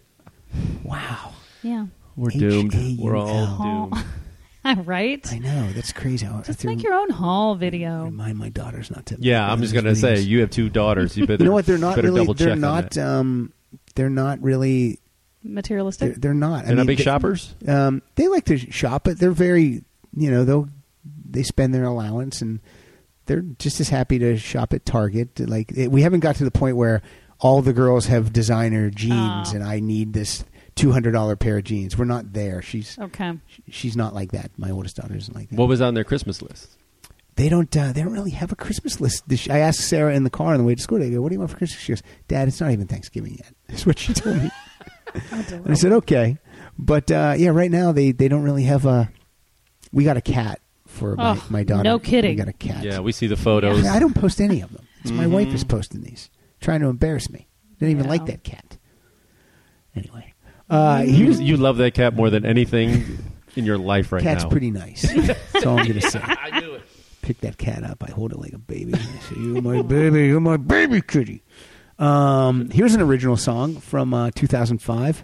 Wow. Yeah. We're doomed. H-A-U-L. We're all Haul. doomed. Right? I know. That's crazy. I Just have to make your own haul video. remind my daughters not to. Yeah, I'm just gonna say you have 2 daughters. You better. You know what? They're not better really. double They're check not. on that. They're not really. Materialistic? They're not. They're not big shoppers. They like to shop, but they're very. They spend their allowance, and they're just as happy to shop at Target. Like we haven't got to the point where all the girls have designer jeans, and I need this $200 pair of jeans. We're not there. She's not like that. My oldest daughter isn't like that. What was on their Christmas list? They don't really have a Christmas list. I asked Sarah in the car on the way to school. I go, "What do you want for Christmas?" She goes, "Dad, it's not even Thanksgiving yet." That's what she told me. And I said, "Okay," but right now they don't really have a. We got a cat for my daughter. No kidding. We got a cat. Yeah, we see the photos. I don't post any of them. It's my wife is posting these, trying to embarrass me. Didn't even like that cat. Anyway, You love that cat more than anything in your life right cat's now. pretty nice. That's all I'm going to say. I knew it. Pick that cat up. I hold it like a baby. I say, "You're my baby. You're my baby kitty." Here's an original song from 2005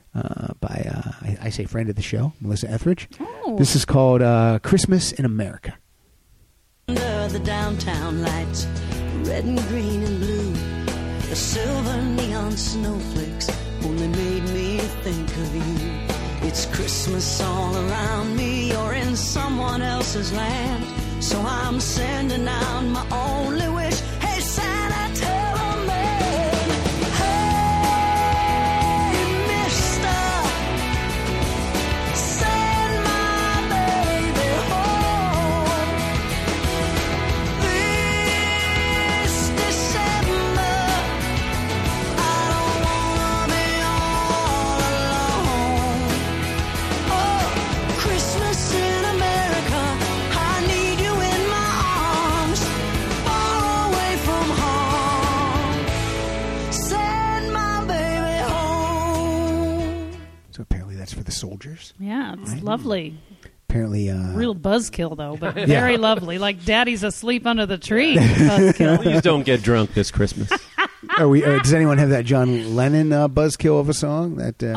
by I say friend of the show, Melissa Etheridge. Oh. This is called "Christmas in America." Under the downtown lights, red and green and blue, the silver neon snowflakes only made me think of you. It's Christmas all around me, you're in someone else's land, so I'm sending out my only wish. Hey Santa, tell a man, hey mister, send my baby home this December. I don't wanna be all alone. Oh, Christmas in America, I need you in my arms, far away from home. Send my baby home. So apparently that's for the soldiers. Yeah, it's lovely. Apparently, Real buzzkill, though, but very lovely. Like Daddy's asleep under the tree. Buzzkill. Please don't get drunk this Christmas. does anyone have that John Lennon buzzkill of a song?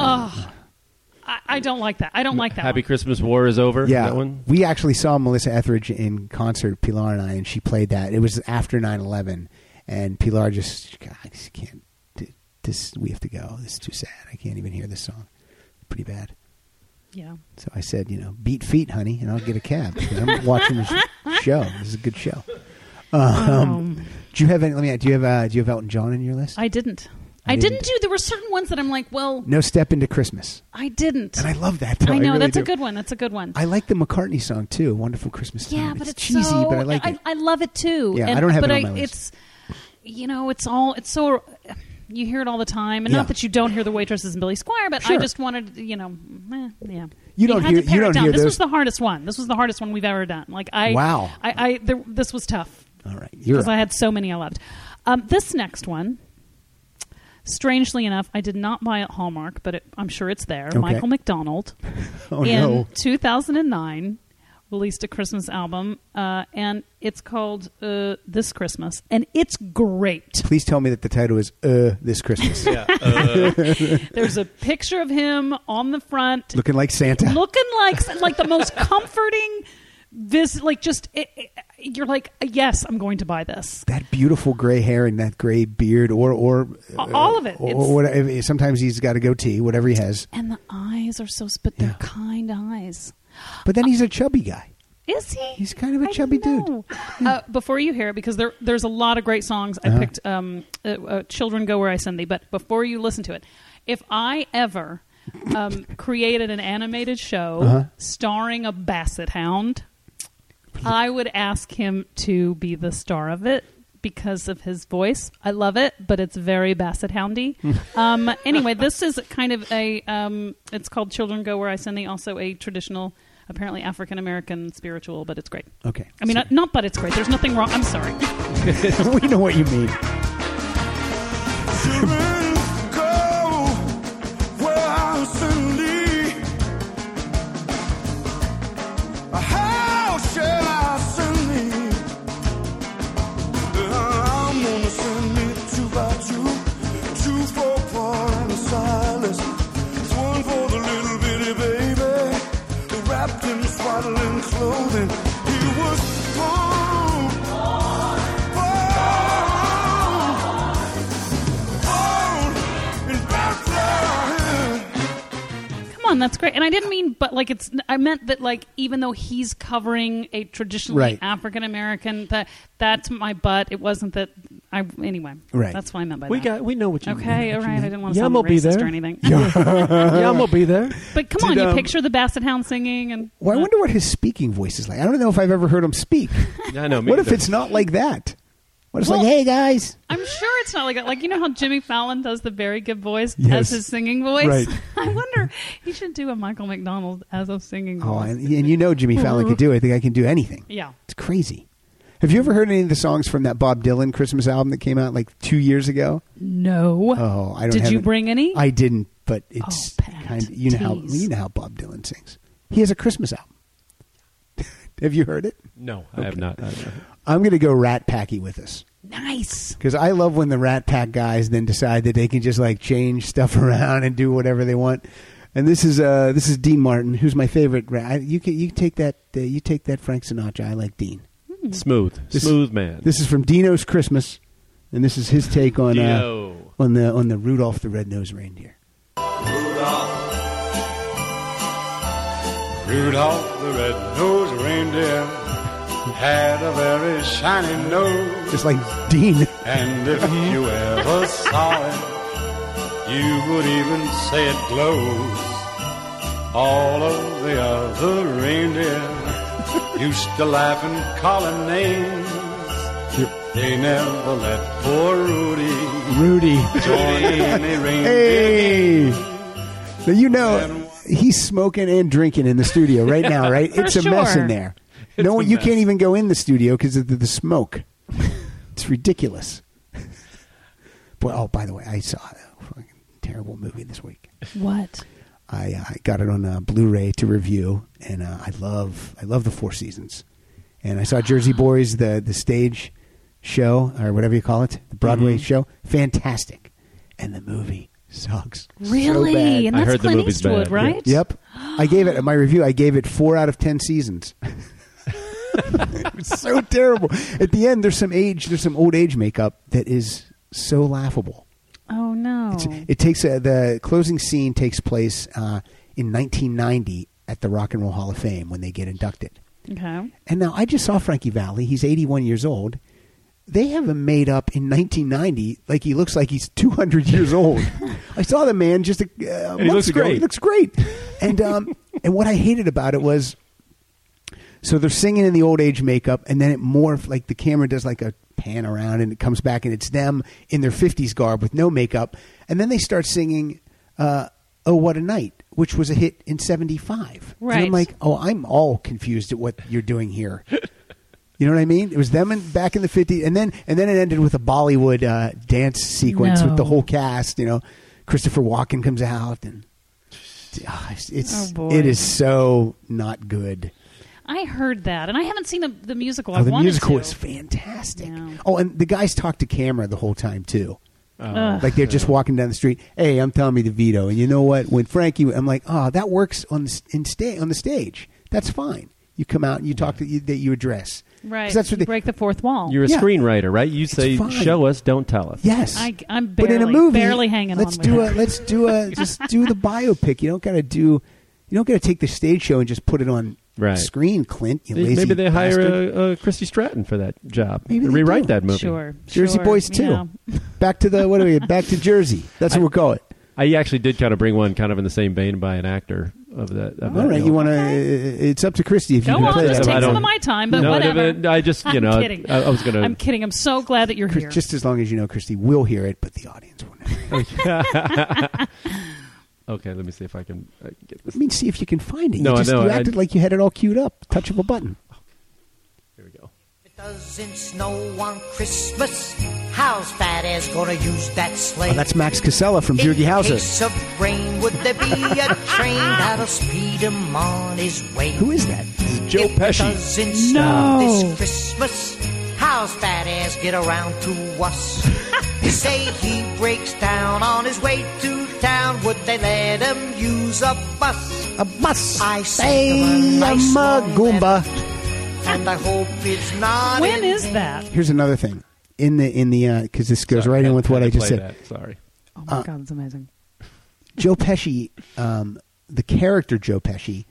I don't like that. I don't like that Happy one. Christmas War is over. Yeah, That one. we actually saw Melissa Etheridge in concert, Pilar and I, and she played that. It was after 9/11, and Pilar just, God, I just can't. We have to go. This is too sad. I can't even hear this song. Pretty bad. Yeah. So I said, beat feet, honey, and I'll get a cab because I'm watching the show. This is a good show. Do you have any? Let me ask. Do you have Elton John in your list? I didn't. I I didn't. didn't do. There were certain ones that I'm like, well, No Step Into Christmas, I didn't. and I love that. Though. I know really that's do. a good one. That's a good one. I like the McCartney song too, "Wonderful Christmas Time." Yeah, but it's cheesy, so, but I like it. I love it too. Yeah, I don't have but it on my list. It's so. You hear it all the time, and Yeah. not that you don't hear the Waitresses and Billy Squire, but Sure. I just wanted, yeah. You don't had hear- to pare you it don't down. hear This those- was the hardest one. This was the hardest one we've ever done. Wow. This was tough All right, because I had so many I loved. This next one, strangely enough, I did not buy at Hallmark, but I'm sure it's there. Okay. Michael McDonald oh in no. 2009 released a Christmas album, and it's called This Christmas, and it's great. Please tell me that the title is This Christmas. Yeah. There's a picture of him on the front, Looking like Santa. looking like the most comforting. You're like, yes, I'm going to buy this. That beautiful gray hair and that gray beard, or all of it. Or whatever. Sometimes he's got a goatee, whatever he has. And the eyes are so, but they're kind eyes. But then he's a chubby guy. Is he? He's kind of a chubby dude. Before you hear it, because there's a lot of great songs. I picked Children Go Where I Send Thee. But before you listen to it, if I ever created an animated show starring a basset hound, I would ask him to be the star of it because of his voice. I love it, but it's very basset houndy. Anyway, this is kind of it's called Children Go Where I Send Thee, also a traditional, apparently African-American spiritual, but it's great. Okay. I mean, not but it's great. There's nothing wrong. I'm sorry. We know what you mean. Children, go where I send thee. How shall I send thee? I'm gonna send me 2 by 2, 2 for Paul and Silas, 1 for the little bitty baby, wrapped in swaddling clothing. He was born in Bethlehem. Come on, that's great. And I didn't mean, but like I meant that like even though he's covering a traditionally Right. African-American, that's my butt. It wasn't that anyway. Right. That's what I meant by that. We know what you mean. Okay, all right. I didn't want to Yeah, sound I'm gonna be racist there. or anything. Yeah, I'm gonna be there. But come Did, on, you picture the basset hound singing and. Well, I wonder what his speaking voice is like. I don't know if I've ever heard him speak. Yeah, I know. What if it's not like that? What if it's Well, like, hey, guys? I'm sure it's not like that. Like, you know how Jimmy Fallon does the very good voice Yes. as his singing voice? Right. I wonder, he should do a Michael McDonald as a singing Oh, voice. and you know Jimmy Fallon can do it. I think I can do anything. Yeah. It's crazy. Have you ever heard any of the songs from that Bob Dylan Christmas album that came out like 2 years ago? No. Oh, I don't. Did have you it. bit any? I didn't, but it's Pat, kind of tease. you know how Bob Dylan sings. He has a Christmas album. Have you heard it? No, I have not. I'm going to go Rat Packy with us. Nice. Because I love when the Rat Pack guys then decide that they can just like change stuff around and do whatever they want. And this is Dean Martin, who's my favorite. You take that Frank Sinatra. I like Dean. Smooth man. This is from Dino's Christmas, and this is his take on Dino. on the Rudolph the Red-Nosed Reindeer. Rudolph the red-nosed reindeer had a very shiny nose. Just like Dean. And if you ever saw it, you would even say it glows. All of the other reindeer used to laugh and call him names. They never let poor Rudy join any reindeer. Hey! Now you know he's smoking and drinking in the studio right now, right? For It's a mess sure. in there. No, you can't even go in the studio because of the smoke. It's ridiculous. Boy, oh, by the way, I saw a fucking terrible movie this week. What? I got it on Blu-ray to review, and I love the Four Seasons. And I saw Jersey Boys, the stage show, or whatever you call it, the Broadway show. Fantastic. And the movie sucks. Really? So bad. And I that's heard the Clint movie's Eastwood, bad. right? Yep. I gave it, my review, I gave it 4 out of 10 seasons. It was so terrible. At the end, there's some old age makeup that is so laughable. Oh, no. It takes the closing scene takes place in 1990 at the Rock and Roll Hall of Fame when they get inducted. Okay. And now I just saw Frankie Valli. He's 81 years old. They have him made up in 1990 like he looks like he's 200 years old. I saw the man just a month looks ago. great. He looks great. And what I hated about it was, so they're singing in the old age makeup, and then it morphs, like the camera does like a pan around, and it comes back, and it's them in their 50s garb with no makeup. And then they start singing Oh, What a Night, which was a hit in 75. Right. And I'm like, oh, I'm all confused at what you're doing here. You know what I mean? It was them back in the 50s, and then it ended with a Bollywood dance sequence with the whole cast. You know, Christopher Walken comes out, and Oh, boy. it is so not good. I heard that, and I haven't seen the musical. Oh, I the wanted musical to. is fantastic. Yeah. Oh, and the guys talk to camera the whole time too. Like they're just walking down the street. Hey, I'm Tommy DeVito, and you know what? When Frankie, I'm like, oh, that works on the stage. That's fine. You come out and you talk that you address. Right. 'Cause that's what You break the fourth wall. You're a screenwriter, right? You say, fine. show us, don't tell us. Yes. I'm but in a movie, barely hanging let's on. do with it. let's do the biopic. You don't got to take the stage show and just put it on screen, Clint. You lazy Maybe they bastard. hire Christy Stratton for that job. Maybe to they rewrite do. that movie. Sure. Jersey Boys 2. Yeah. Back to Back to Jersey. That's what we'll call it. I actually did kind of bring one kind of in the same vein by an actor of that. All right, you want to? It's up to Christy if you Go can on, play just that. take some of my time, but whatever. I just, I'm kidding. I was going to. I'm kidding. I'm so glad that you're here. Just as long as you know, Christy will hear it, but the audience won't. Okay, let me see if I can get this. I mean, see if you can find it. No, you I know. acted like you had it all queued up. Touch of a button. Here we go. It doesn't snow on Christmas. How's Fat Ass gonna use that sleigh? Oh, that's Max Casella from Doogie Howser. In case of rain, would there be a train that'll speed him on his way? Who is that? This is Joe Pesci. It doesn't snow this Christmas. How's Fat Ass get around to us? You say he breaks down on his way to town. Would they let him use a bus? A bus. I say I'm a Goomba. And I hope it's not. When is that? Here's another thing. In the because this goes right in with what I just said. That. Sorry. Oh my God, it's amazing. Joe Pesci, the character Joe Pesci,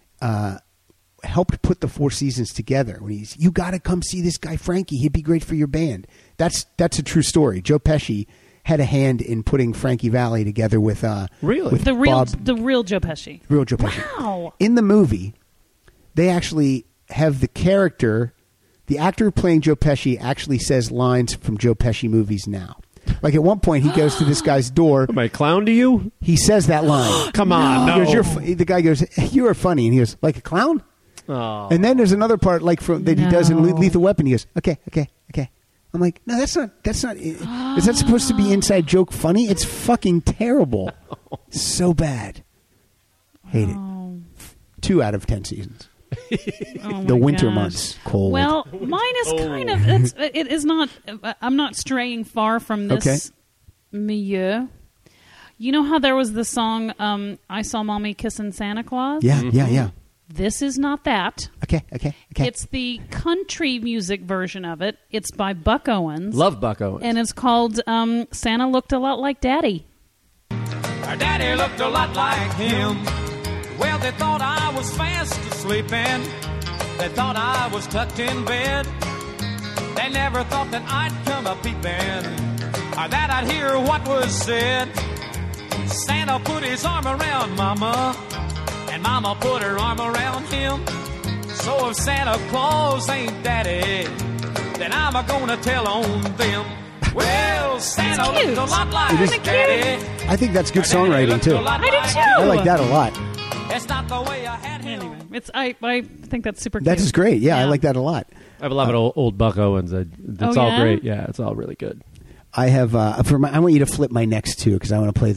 helped put the Four Seasons together. When you got to come see this guy Frankie. He'd be great for your band. That's a true story. Joe Pesci had a hand in putting Frankie Valli together with really with the real Joe Pesci. Real Joe Pesci. Wow. In the movie, they actually have the character. The actor playing Joe Pesci actually says lines from Joe Pesci movies now. Like at one point, he goes to this guy's door. Am I a clown to you? He says that line. Come on, He no. goes, the guy goes, "You are funny," and he goes, "Like a clown?" Oh. And then there's another part like that he does in Lethal Weapon. He goes, "Okay." I'm like, no, that's not. Is that supposed to be inside joke funny? It's fucking terrible. So bad. Hate it. 2 out of 10 seasons. Oh The my winter gosh. months, cold. Well, mine is kind of. It is not. I'm not straying far from this milieu. You know how there was the song "I Saw Mommy Kissing Santa Claus"? Yeah. This is not that. Okay. It's the country music version of it. It's by Buck Owens. Love Buck Owens. And it's called "Santa Looked a Lot Like Daddy." Our daddy looked a lot like him. Well, they thought I was fast asleep and they thought I was tucked in bed. They never thought that I'd come a peeping or that I'd hear what was said. Santa put his arm around Mama and Mama put her arm around him. So if Santa Claus ain't Daddy, then I'm gonna tell on them. Well, Santa looked a lot like Daddy. I think that's good songwriting too. I do too. I like that a lot. It's not the way I had him. Anyway, I think that's super cute. That is great. Yeah, I like that a lot. I have a lot of old Buck Owens. It's all great. Yeah, it's all really good. I have I want you to flip my next 2 because I want to play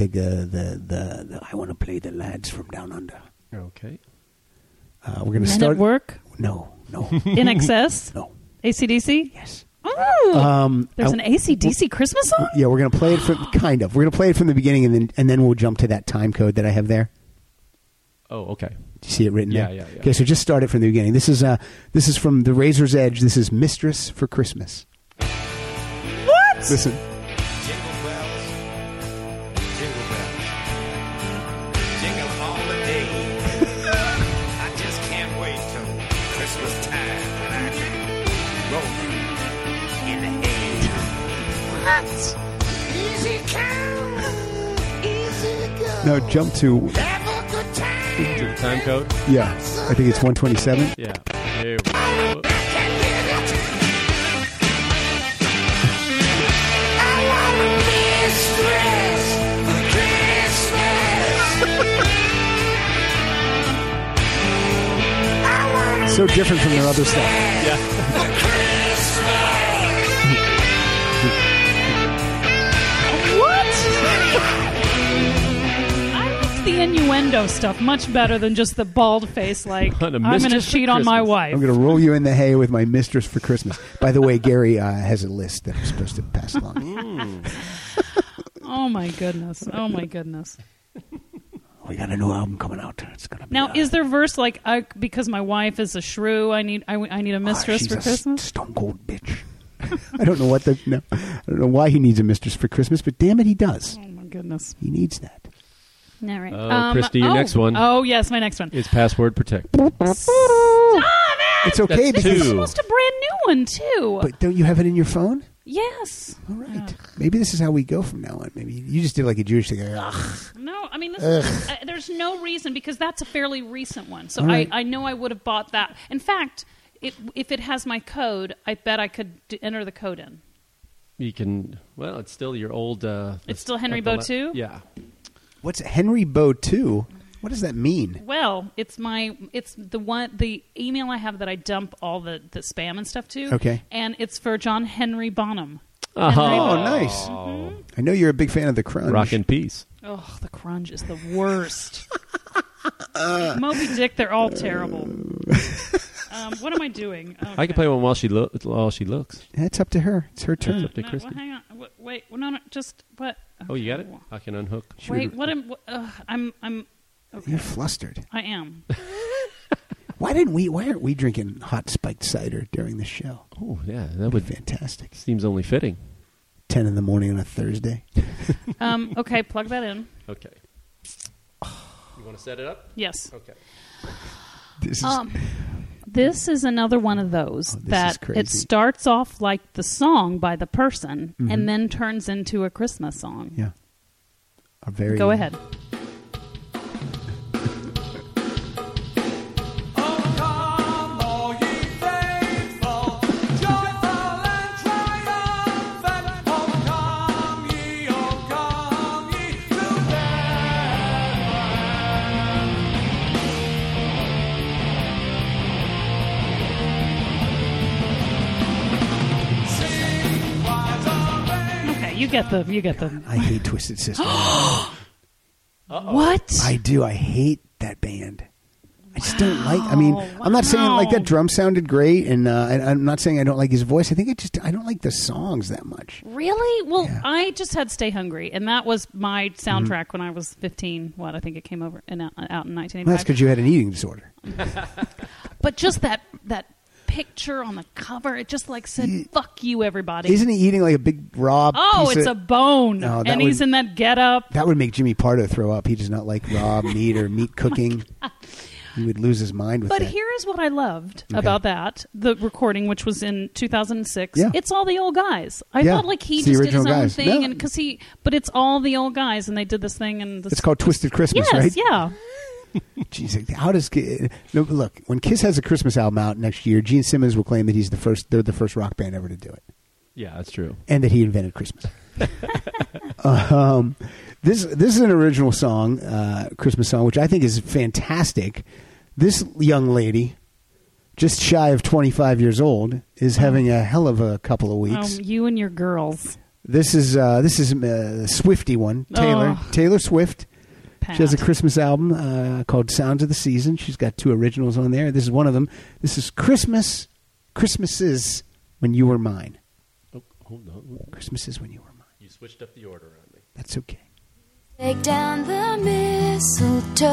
I want to play the lads from down under. Okay. We're going to Men start at Work. No. In Excess. No. AC/DC. Yes. Oh, there's an AC/DC Christmas song. Yeah, we're going to play it from We're going to play it from the beginning and then we'll jump to that time code that I have there. Oh, okay. Do you see it written there? Yeah. Okay, so just start it from the beginning. This is from The Razor's Edge. This is Mistress for Christmas. What? Listen. Jingle bells, jingle bells, jingle all the day. I just can't wait till Christmas time when I can roll in the hay. What? Easy come, easy go. No, jump to Have a good time. To the time code? yeah. I think it's 127. Yeah. There we go. So different from their other stuff. What? I liked the innuendo stuff much better than just the bald face. Like On a I'm going to mistress for cheat on my Christmas. wife. I'm going to roll you in the hay with my mistress for Christmas. By the way, Gary has a list that I'm supposed to pass along. Oh my goodness! Oh my goodness! We got a new album coming out. It's gonna be Now, is there verse like because my wife is a shrew? I need a mistress she's for a Christmas. Stone cold bitch. I don't know I don't know why he needs a mistress for Christmas, but damn it, he does. Oh my goodness! He needs that. All right. Oh, Christy, your next one. Oh yes, my next one. It's Password Protect. It's okay That's because two. Almost a brand new one too. But don't you have it in your phone? Yes. All right. Maybe this is how we go from now on. Maybe you just did like a Jewish thing. Ugh. No, I mean, there's no reason because that's a fairly recent one. So Right. I know I would have bought that. In fact, if it has my code, I bet I could enter the code in. You can. Well, it's still your old. It's still Henry Bow 2? Yeah. What's Henry Bow 2? What does that mean? Well, it's the email I have that I dump all the spam and stuff to. Okay. And it's for John Henry Bonham. Oh, Henry Bonham. nice. Mm-hmm. I know you're a big fan of the Crunch. Rock and Peace. Oh, the Crunch is the worst. Moby Dick, they're all terrible. What am I doing? Okay. I can play one while she looks. That's up to her. It's her turn. up to No, Christy. well, hang on. Wait. Well, no. Just what? Oh, you got it. I can unhook. Wait. What am? I'm. Okay. You're flustered. I am. Why aren't we drinking hot spiked cider during the show? Oh, yeah, that would be fantastic. Seems only fitting. 10 in the morning on a Thursday. Okay, plug that in. Okay. You want to set it up? Yes. Okay. This is another one of those that it starts off like the song by the person and then turns into a Christmas song. Yeah. Go ahead. You get the. I hate Twisted Sister. What? I do. I hate that band. I just don't like. I mean, I'm not saying like that drum sounded great, and I'm not saying I don't like his voice. I think I don't like the songs that much. Really? Well, I just had Stay Hungry, and that was my soundtrack when I was 15. I think it came over out in 1985. Well, that's because you had an eating disorder. But just that picture on the cover, it just like said, "Fuck you, everybody." Isn't he eating like a big raw? It's a bone, No, and he's in that getup. That would make Jimmy Pardo throw up. He does not like raw meat or meat cooking. He would lose his mind with that. But here is what I loved about the recording, which was in 2006. Yeah. It's all the old guys. I felt like he just did his own thing, and but it's all the old guys, and they did this thing, and it's called Twisted Christmas, right? Yeah. Jeez, how does look when Kiss has a Christmas album out next year? Gene Simmons will claim that they're the first rock band ever to do it. Yeah, that's true, and that he invented Christmas. This is an original song, Christmas song, which I think is fantastic. This young lady, just shy of 25 years old, is having a hell of a couple of weeks. You and your girls. This is a Swiftie one, Taylor Swift. Pat. She has a Christmas album called Sounds of the Season. She's got 2 originals on there. This is one of them. This is Christmases When You Were Mine. Oh, hold on. Christmases When You Were Mine. You switched up the order on me. That's okay. Take down the mistletoe,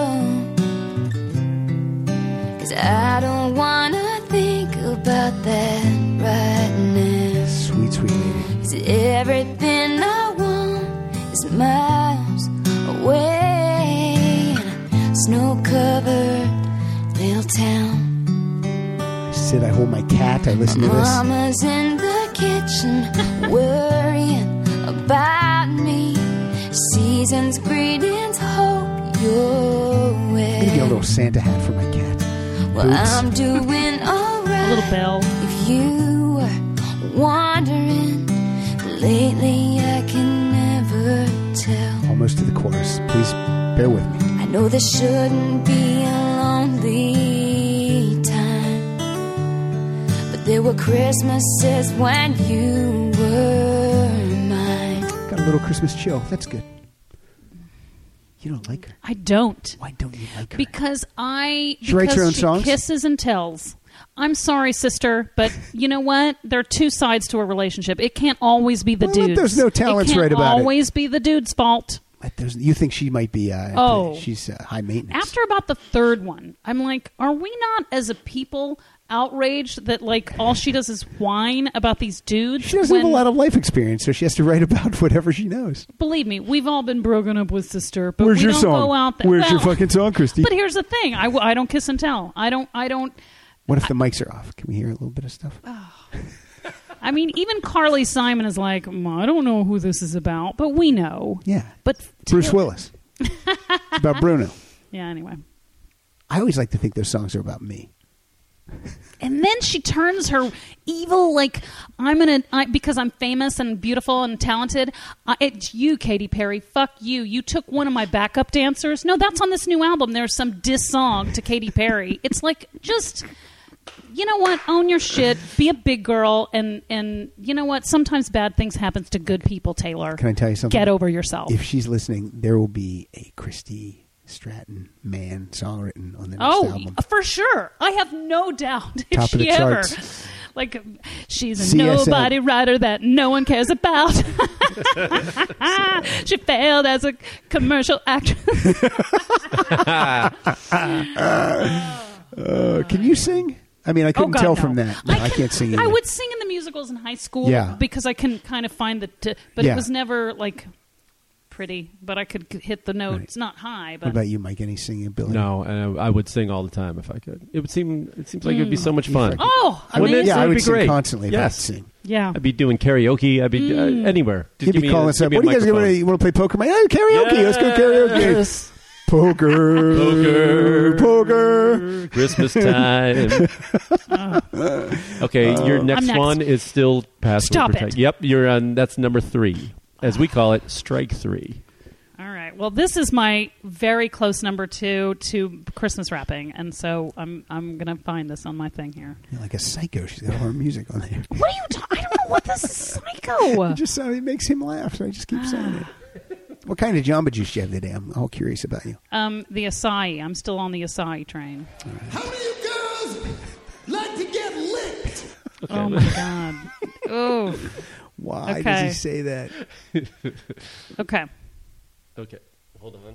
'cause I don't wanna think about that right now. Sweet, sweet lady. 'Cause everything I want is miles away in a snow-covered little town. I sit, I hold my cat, I listen to this. Mama's in the kitchen worrying about me. Season's greetings, hope you're I'm well. going to get a little Santa hat for my cat. Well, Boots. I'm doing alright. A little bell. If you were wondering, lately I can never tell. Almost to the chorus. Please bear with me. I know this shouldn't be a lonely time, but there were Christmases when you were mine. Got a little Christmas chill. That's good. You don't like her. I don't. Why don't you like her? Because She writes her own she songs? kisses and tells. I'm sorry, sister, but you know what? There are two sides to a relationship. It can't always be the dude's. There's no talents right about it. It can't always be the dude's fault. You think she might be? She's high maintenance. After about the third one, I'm like, are we not, as a people, outraged that like all she does is whine about these dudes? She doesn't have a lot of life experience, so she has to write about whatever she knows. Believe me, we've all been broken up with, sister. But Where's we your don't song? Go out there. Where's your fucking song, Christy? But here's the thing: I don't kiss and tell. I don't. What if the mics are off? Can we hear a little bit of stuff? I mean, even Carly Simon is like, I don't know who this is about, but we know. Yeah. But Bruce Willis. It's about Bruno. Yeah, anyway. I always like to think those songs are about me. And then she turns her evil, like, because I'm famous and beautiful and talented. It's you, Katy Perry. Fuck you. You took one of my backup dancers. No, that's on this new album. There's some diss song to Katy Perry. It's like, just... You know what? Own your shit. Be a big girl. And you know what? Sometimes bad things happen to good people, Taylor. Can I tell you something? Get over yourself. If she's listening, there will be a Christy Stratton Man song written on the next album. For sure. I have no doubt. Top if of the she ever, charts. like, she's a CSN. nobody writer that no one cares about. She failed as a commercial actress. Can you sing? I mean, I couldn't tell from that. No, I can't sing either. I would sing in the musicals in high school because I can kind of find but it was never like pretty, but I could hit the note. Right. It's not high. But what about you, Mike? Any singing ability? No, and I would sing all the time if I could. It seems like it would be so much fun. Oh, amazing. Yeah, I would be sing great. constantly if I could Yes. sing. Yeah. I'd be doing karaoke. I'd be anywhere. Just You'd be calling us up. What do you guys do? You want to play poker? Hey, karaoke. Yes. Let's go karaoke. Yes. Poker. Christmas time. Okay, your next one is still password Stop protect. it. Yep, you're on. That's number 3, as we call it, strike 3. All right. Well, this is my very close number 2 to Christmas wrapping, and so I'm gonna find this on my thing here. You're like a psycho. She's got all her music on there. What are you? I don't know what this is. Psycho. It makes him laugh, so I just keep saying it. What kind of Jamba Juice do you have today? I'm all curious about you. The acai. I'm still on the acai train. Right. How many of you girls like to get licked? Okay. Oh my god. Oh. Why does he say that? Okay. Okay. Hold on.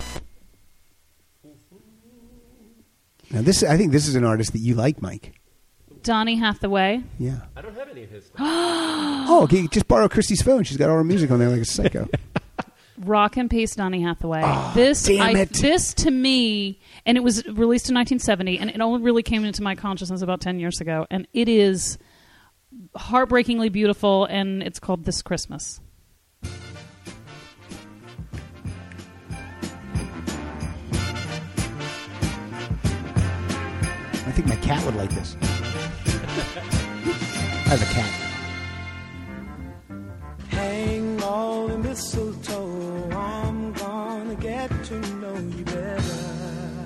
Now I think this is an artist that you like, Mike. Donny Hathaway. Yeah. I don't have any of his. Okay, just borrow Christy's phone. She's got all her music on there like a psycho. Rock and Peace, Donny Hathaway. Oh, damn it. This to me, and it was released in 1970, and it only really came into my consciousness about 10 years ago, and it is heartbreakingly beautiful, and it's called This Christmas. I think my cat would like this. I have a cat. Hang all the mistletoe, I'm gonna get to know you better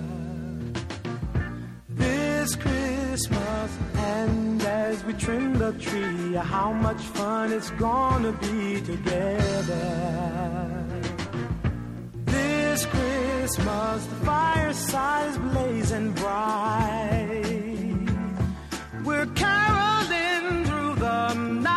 this Christmas. And as we trim the tree, how much fun it's gonna be together this Christmas. The fireside is blazing bright, we're caroling through the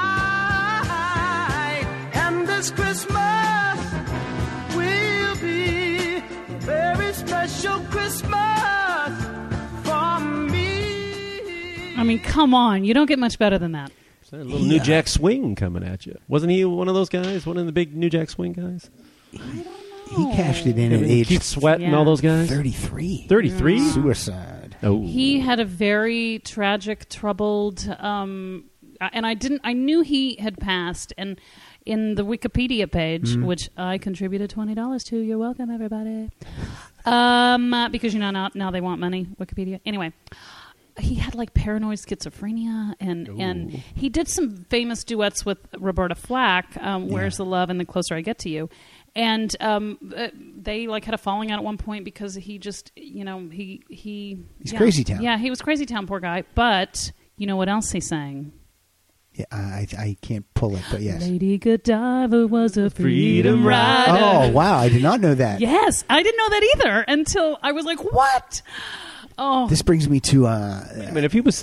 night, and this Christmas will be a very special Christmas for me. I mean, come on. You don't get much better than that. A little New Jack Swing coming at you. Wasn't he one of those guys? One of the big New Jack Swing guys? He cashed it in at age Keith Sweat and all those guys? 33. 33? Yeah. Suicide. Oh. He had a very tragic, troubled, and I knew he had passed, and in the Wikipedia page, which I contributed $20 to, you're welcome, everybody, because, you know, now they want money, Wikipedia. Anyway, he had, like, paranoid schizophrenia, and he did some famous duets with Roberta Flack, Where's the Love and The Closer I Get to You. And they like had a falling out at one point because he just, you know, he's Crazy Town. Yeah, he was Crazy Town, poor guy. But you know what else he sang? Yeah, I can't pull it, but yes. Lady Godiva was a freedom rider. Oh, wow. I did not know that. Yes, I didn't know that either until I was like, what? Oh. This brings me to... Wait a minute, if he was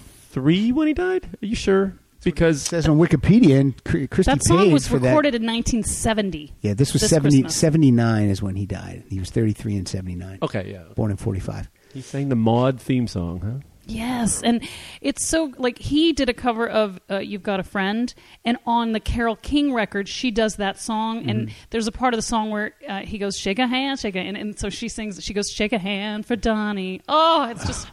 33 when he died? Are you sure? Because it says on Wikipedia, and Christy that song paid was for recorded in 1970. Yeah, this was 79 is when he died. He was 33 in 79. Okay, yeah. Born in 45. He sang the Maude theme song, huh? Yes, and it's so, like, he did a cover of You've Got a Friend, and on the Carole King record, she does that song, and there's a part of the song where he goes, shake a hand, and so she sings, she goes, shake a hand for Donnie. Oh, it's just,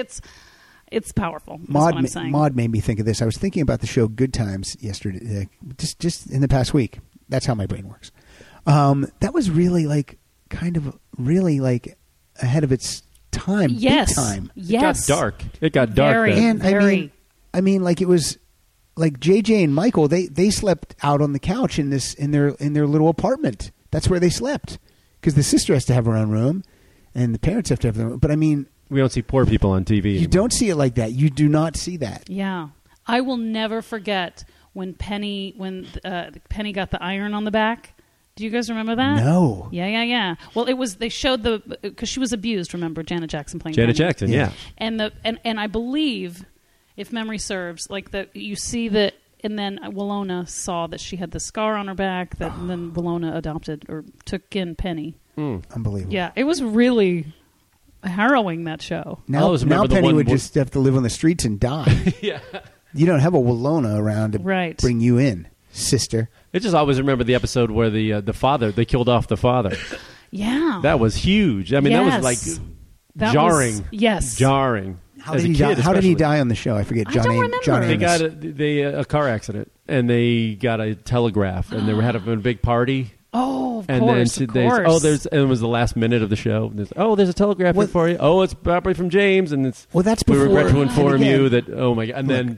it's powerful. That's what I'm saying. Maude made me think of this. I was thinking about the show Good Times yesterday, just in the past week. That's how my brain works. That was really, like, kind of really, like, ahead of its time. Yes. Big time. Yes. It got dark. Very, And very. I mean, like, it was like JJ and Michael. They slept out on the couch in their little apartment. That's where they slept because the sister has to have her own room, and the parents have to have their own. But I mean, we don't see poor people on TV. You don't see it like that. You do not see that. Yeah, I will never forget when Penny got the iron on the back. Do you guys remember that? No. Yeah. Well, it was, they showed because she was abused, remember, Janet Jackson playing Janet Penny. Jackson, yeah. And I believe, if memory serves, like that you see that, and then Willona saw that she had the scar on her back, and then Willona adopted or took in Penny. Unbelievable. Yeah, it was really harrowing, that show. Now Penny would just have to live on the streets and die. Yeah. You don't have a Willona around to bring you in, sister. I just always remember the episode where the father, they killed off the father. Yeah. That was huge. I mean, that was like jarring. Jarring. How did he die on the show? I forget. I don't remember. John They Amos. got a car accident, and they got a telegraph, and they had a big party. Oh, of and course, then of course. and it was the last minute of the show. There's a telegraph here for you. Oh, it's probably from James, and it's. Well, that's we before. regret to inform you that. Oh my god! And then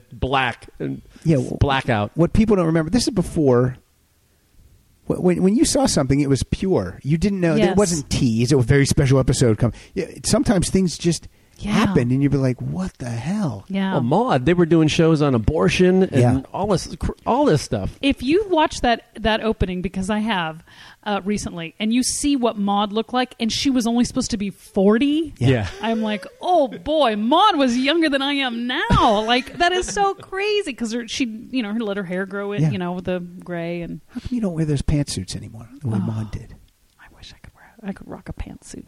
blackout. What people don't remember. This is before. When you saw something, it was pure. You didn't know. It wasn't teased. It was a very special episode. Sometimes things just happened, and you'd be like, "What the hell?" Yeah. Well, Maude, they were doing shows on abortion and all this stuff. If you watch that opening, because I have recently, and you see what Maude looked like, and she was only supposed to be 40. Yeah. I'm like, oh boy, Maude was younger than I am now. Like, that is so crazy because she let her hair grow in, with the gray. And how come you don't wear those pantsuits anymore the way Maude did? I wish I could rock a pantsuit.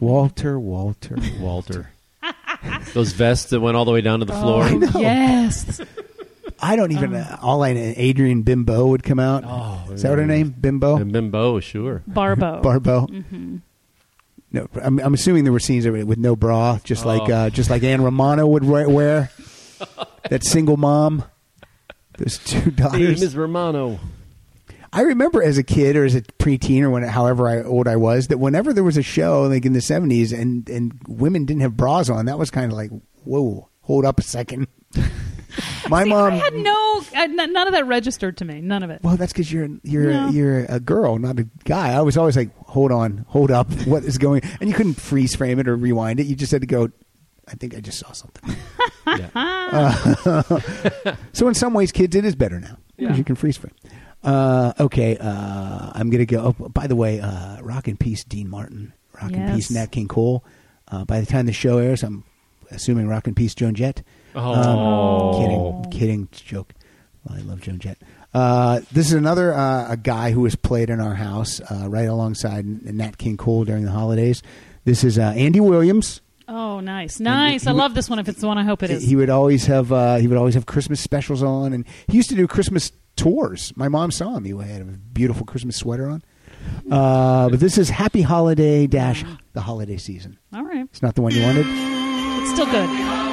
Walter. Those vests that went all the way down to the floor. Yes. I don't even. All I know, Adrian Bimbo would come out. Oh, is that what her name? Bimbo. Bimbo, sure. Barbo. Mm-hmm. No, I'm assuming there were scenes of it with no bra, just like Ann Romano would wear. That single mom. Those two daughters. Hey, Ms. Romano. I remember as a kid or as a preteen or however old I was, that whenever there was a show like in the 70s and women didn't have bras on, that was kind of like, whoa, hold up a second. My mom. I had none of that registered to me. None of it. Well, that's because you're a girl, not a guy. I was always like, hold up, what is going? And you couldn't freeze frame it or rewind it. You just had to go. I think I just saw something. So in some ways, kids, it is better now because you can freeze frame. Okay, I'm going to go. Oh, by the way, rock in peace, Dean Martin. Rock in peace, Nat King Cole. By the time the show airs, I'm assuming rock in peace, Joan Jett. Kidding, joke. Well, I love Joan Jett. This is another a guy who was played in our house right alongside Nat King Cole during the holidays. This is Andy Williams. Oh, nice. I love this one. If it's the one I hope it is. He would always have Christmas specials on, and he used to do Christmas tours. My mom saw him. He had a beautiful Christmas sweater on. But this is Happy Holiday - the holiday season. All right. It's not the one you wanted. It's still good.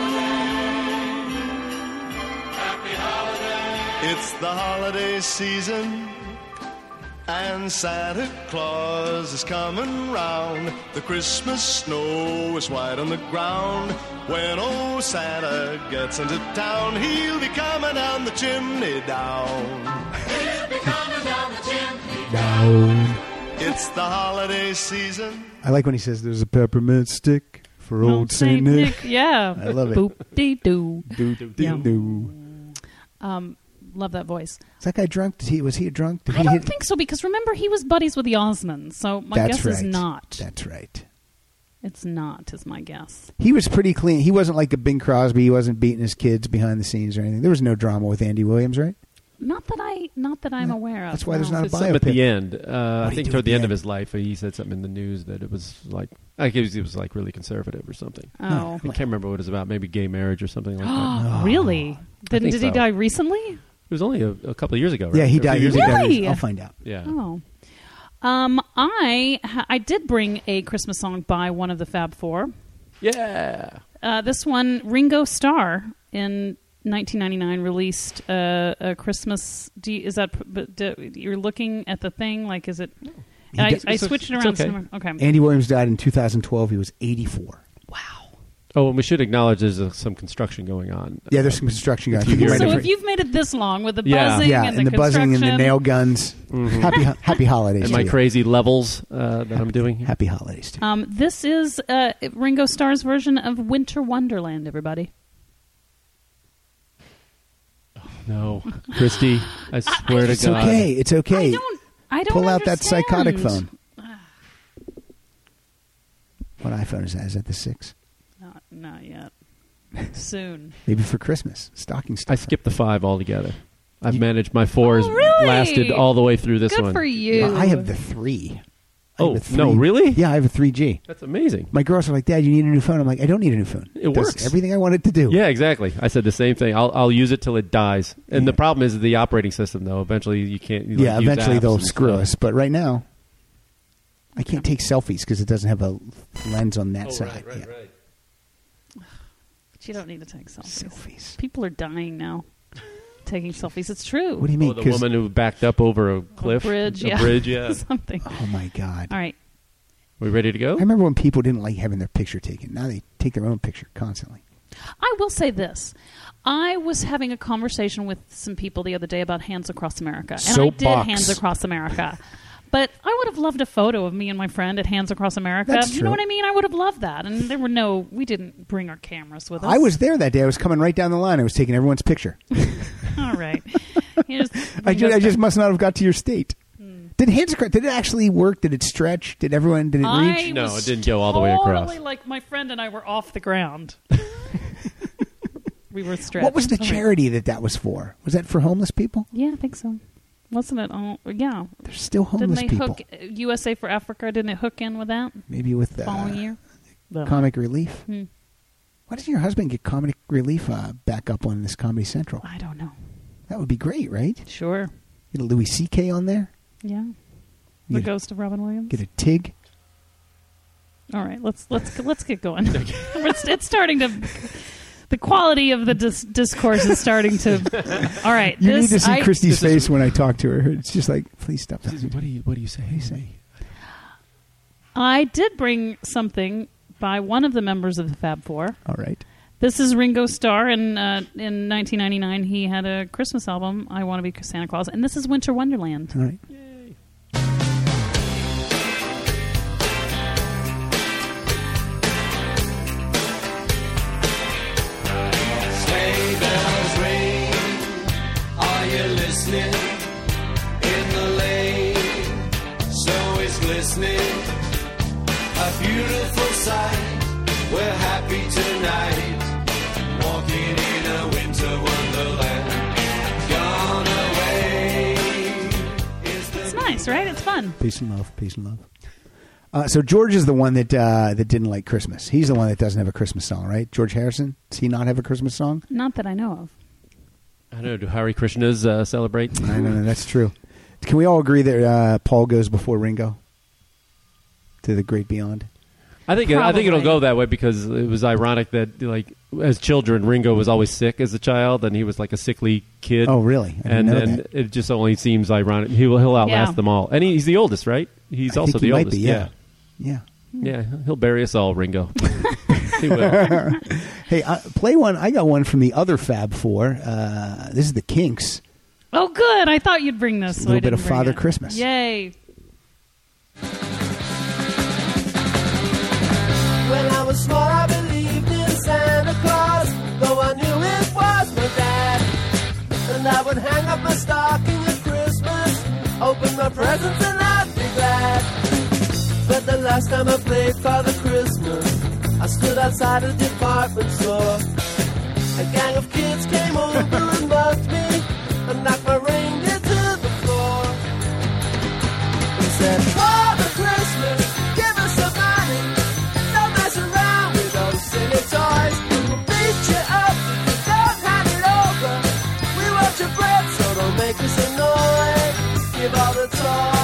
It's the holiday season, and Santa Claus is coming round. The Christmas snow is white on the ground. When old Santa gets into town, he'll be coming down the chimney down. He'll be coming down the chimney down. It's the holiday season. I like when he says there's a peppermint stick for old Saint Nick. Yeah. I love it. Boop-dee-doo. Do. love that voice. Is that guy drunk? Was he a drunk? I don't think so, because remember, he was buddies with the Osmonds, so my guess is not. That's right. It's not, is my guess. He was pretty clean. He wasn't like a Bing Crosby. He wasn't beating his kids behind the scenes or anything. There was no drama with Andy Williams, right? Not that I'm aware of. That's why there's not a biopic. At the end, I What did he think do toward at the the end of end? his life, he said something in the news that it was like he was like really conservative or something. Oh. I can't remember what it was about. Maybe gay marriage or something like that. Really? Did think he so. die recently? It was only a couple of years ago, right? Yeah, he Or a died. few years He ago. died. Really? I'll find out. Yeah. Oh. I did bring a Christmas song by one of the Fab Four. Yeah. This one, Ringo Starr, in 1999, released a Christmas. You're looking at the thing? Like, is it? I switched it around. It's okay. Okay. Andy Williams died in 2012. He was 84. Oh, and we should acknowledge there's some construction going on. Yeah, there's some construction going on. So if you've made it this long with the buzzing and the buzzing and the nail guns, Mm-hmm. happy holidays. And to my you. crazy levels that I'm doing here. Happy holidays. To you. This is Ringo Starr's version of Winter Wonderland, everybody. No, Christy, I swear to It's God. okay. It's okay. I don't Pull out that understand. psychotic phone. What iPhone is that? Is that the 6? Not yet. Soon. Maybe for Christmas. Stocking I stuff. skipped the 5 altogether. I've managed my 4s really? lasted all the way through this Good one. for you. Well, I have the 3. I have Oh, a 3. no, really? Yeah, I have a 3G. That's amazing. My girls are like, Dad, you need a new phone. I'm like, I don't need a new phone. It does works. everything I want it to do. Yeah, exactly. I said the same thing. I'll use it till it dies. And the problem is the operating system, though. Eventually, you can't. You Yeah, use eventually apps they'll and screw stuff. us. But right now, I can't take selfies because it doesn't have a lens on that side. Yeah. But you don't need to take selfies. Selfies. People are dying now taking selfies. It's true. What do you mean? The 'Cause- woman who backed up over a cliff, bridge, a yeah. bridge, yeah. Something. Oh my God! All right. We ready to go? I remember when people didn't like having their picture taken. Now they take their own picture constantly. I will say this. I was having a conversation with some people the other day about Hands Across America. And I did Soapbox. Hands Across America. But I would have loved a photo of me and my friend at Hands Across America. That's You true. know what I mean? I would have loved that. And we didn't bring our cameras with us. I was there that day. I was coming right down the line. I was taking everyone's picture. All right. You just I bring us just back. must not have got to your state. Did Hands Across? Did it actually work? Did it stretch? Did it reach? No, was it didn't go all the way across. Totally like my friend and I were off the ground. We were stretched. What was the Okay. charity that was for? Was that for homeless people? Yeah, I think so. Wasn't it? Oh, yeah. There's still Didn't homeless they people. hook USA for Africa? Didn't it hook in with that? Maybe with the Following year? Comic Relief. Hmm. Why doesn't your husband get Comic Relief back up on this Comedy Central? I don't know. That would be great, right? Sure. Get a Louis C.K. on there. Yeah. The Get a- ghost of Robin Williams. Get a Tig. All right, let's get going. It's starting to. The quality of the discourse is starting to. All right, You need to see Christy's face when I talk to her. It's just like, please stop. What do you say? What do you say? I did bring something by one of the members of the Fab Four. All right. This is Ringo Starr, and in 1999 he had a Christmas album, I Want to Be Santa Claus, and this is Winter Wonderland. All right. Sleigh bells ring, are you listening? In the lane, snow is glistening. A beautiful sight, we're happy tonight. Walking in a winter wonderland. Gone away is the... It's nice, right? It's fun. Peace and love. Peace and love. So George is the one that didn't like Christmas. He's the one that doesn't have a Christmas song, right? George Harrison. Does he not have a Christmas song? Not that I know of. I don't know. Do Hare Krishnas celebrate? I know that's true. Can we all agree that Paul goes before Ringo to the great beyond? I think it'll go that way because it was ironic that like as children Ringo was always sick as a child and he was like a sickly kid. Oh, really? I didn't know that. it just only seems ironic. He'll outlast Yeah. them all, and he's the oldest, right? He's I also think he the might oldest. be, yeah. Yeah. Yeah, he'll bury us all, Ringo. He will. Hey, play one. I got one from the other Fab Four. This is the Kinks. Oh, good. I thought you'd bring this. A so little I bit didn't of bring Father it. Christmas. Yay. When I was small, I believed in Santa Claus, though I knew it was my dad. And I would hang up my stocking at Christmas, open my presents and I'd be glad. But the last time I played Father Christmas, I stood outside a department store. A gang of kids came over and mugged me and knocked my reindeer to the floor. He said, Father Christmas, give us some money. Don't mess around with those silly toys. We'll beat you up if you don't hand it over. We want your bread, so don't make us annoy. Give all the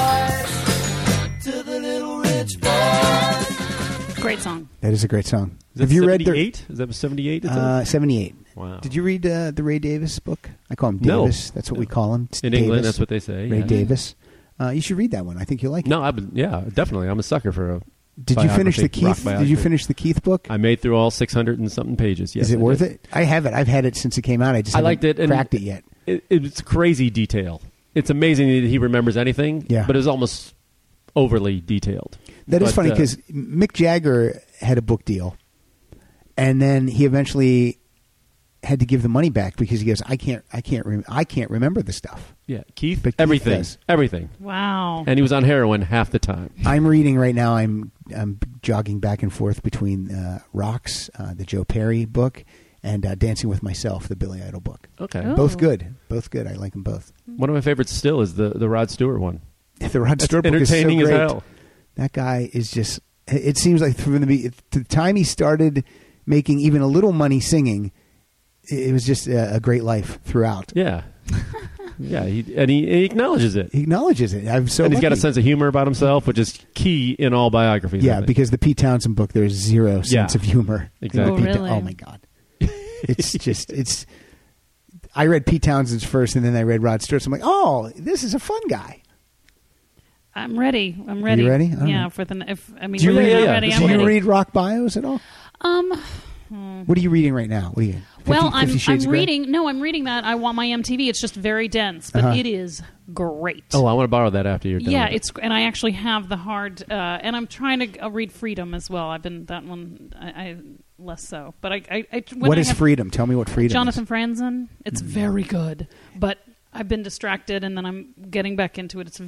toys to the little rich boy. Great song. That is a great song. Have you read 78? Is that 78? 78. Wow. Did you read the Ray Davis book? I call him Davis. No. That's what we call him. It's In Davis. England, that's what they say. Ray Yeah. Davis. You should read that one. I think you'll like it. No, yeah, definitely. I'm a sucker for a Did you finish the biography, rock Keith? biography. Did you finish the Keith book? I made through all 600 and something pages. Yes, Is it I worth did. it? I have it. I've had it since it came out. I just haven't liked it. And cracked it yet. It's crazy detail. It's amazing that he remembers anything. Yeah. But it's almost overly detailed. That is But, funny because Mick Jagger had a book deal, and then he eventually had to give the money back because he goes, I can't remember the stuff. Yeah, Keith, But Keith everything, does. everything. Wow. And he was on heroin half the time. I'm reading right now. I'm jogging back and forth between Rocks, the Joe Perry book, and Dancing with Myself, the Billy Idol book. Okay. Both good. Both good. I like them both. One of my favorites still is the Rod Stewart one. The Rod Stewart book is so entertaining as great. hell. That guy is just. It seems like from the time he started making even a little money singing, it was just a great life throughout. Yeah. Yeah, he acknowledges it. He acknowledges it. I'm so and he's got a lucky. sense of humor about himself, which is key in all biographies. I Yeah, think. because the Pete Townsend book, there's zero sense of humor. Exactly. In the Oh, really? Oh my God. It's I read Pete Townsend's first and then I read Rod Stewart's. I'm like, oh, this is a fun guy. I'm ready. I'm Are ready. you ready? All Yeah. right. For the Do you read, ready. I'm do you ready. read rock bios at all? What are you reading right now? What are you? 50, Well, 50 I'm Shades of Grey? reading. No, I'm reading that. I want my MTV. It's just very dense, but it is great. Oh, I want to borrow that after you're done. Yeah, with it. it's and I actually have the hard, and I'm trying to read Freedom as well. I've been that one. I less so, but I when What I is have Freedom? Tell me what Freedom Jonathan is. Franzen. It's very good, but I've been distracted, and then I'm getting back into it.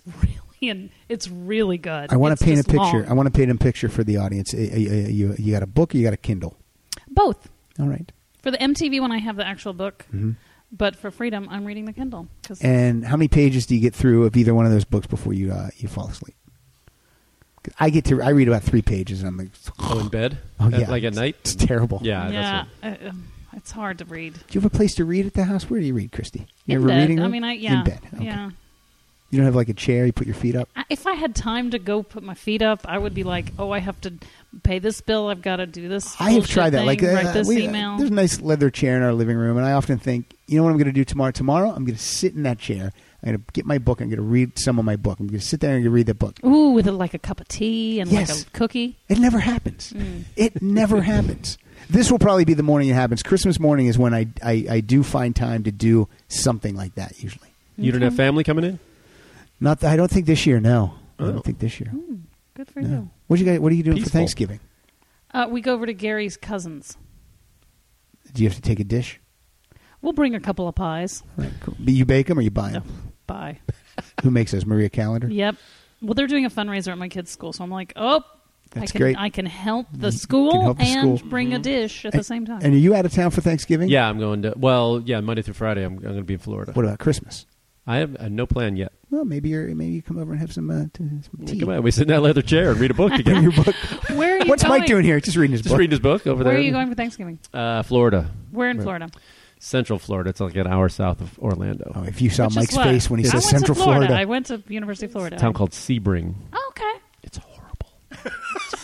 It's really good. I want It's to paint a just picture. long. I want to paint a picture for the audience. You got a book or you got a Kindle? Both. All right. For the MTV one, I have the actual book, Mm-hmm. but for Freedom, I'm reading the Kindle. 'Cause And how many pages do you get through of either one of those books before you fall asleep? 'Cause I read about 3 pages and I'm like, Oh, in bed? Oh, yeah. Like at night? It's terrible. Yeah. yeah, That's it's hard to read. Do you have a place to read at the house? Where do you read, Christy? You In have a bed. reading room? I mean, yeah, In bed. Okay. yeah. You don't have like a chair. You put your feet up. If I had time to go put my feet up, I would be like, oh, I have to pay this bill. I've got to do this. I have bullshit tried that. thing, Like write this there's email. a nice leather chair in our living room, and I often think, you know what I'm going to do tomorrow? Tomorrow, I'm going to sit in that chair. I'm going to get my book. I'm going to read some of my book. I'm going to sit there and I'm going to read the book. Ooh, with like a cup of tea and Yes. like a cookie. It never happens. It never happens. This will probably be the morning it happens. Christmas morning is when I do find time to do something like that. Usually, You don't have family coming in? not. I don't think this year. No, I Oh. don't think this year. Good for No. you. What are you doing for Peaceful. Thanksgiving? We go over to Gary's cousins. Do you have to take a dish? We'll bring a couple of pies. Right, cool. But you bake them or you buy them? Bye. Who makes those? Maria Callender? Yep. Well, they're doing a fundraiser at my kids' school, so I'm like, oh, That's I can great. I can help the You school can help the and school. bring a dish at the same time. And are you out of town for Thanksgiving? Yeah, I'm going to. Well, yeah, Monday through Friday. I'm going to be in Florida. What about Christmas? I have no plan yet. Well, maybe you come over and have some tea. Come on, we sit in that leather chair and read a book together. Your book. Where are you What's going? Mike doing here? Just reading his Just book. reading his book over Where there. are you going for Thanksgiving? Florida. Where in Right. Florida? Central Florida. It's like an hour south of Orlando. Oh, if you saw Which is Mike's what? face when he I says went Central to Florida. Florida. I went to University of Florida. A town called Sebring. Oh, okay. It's horrible.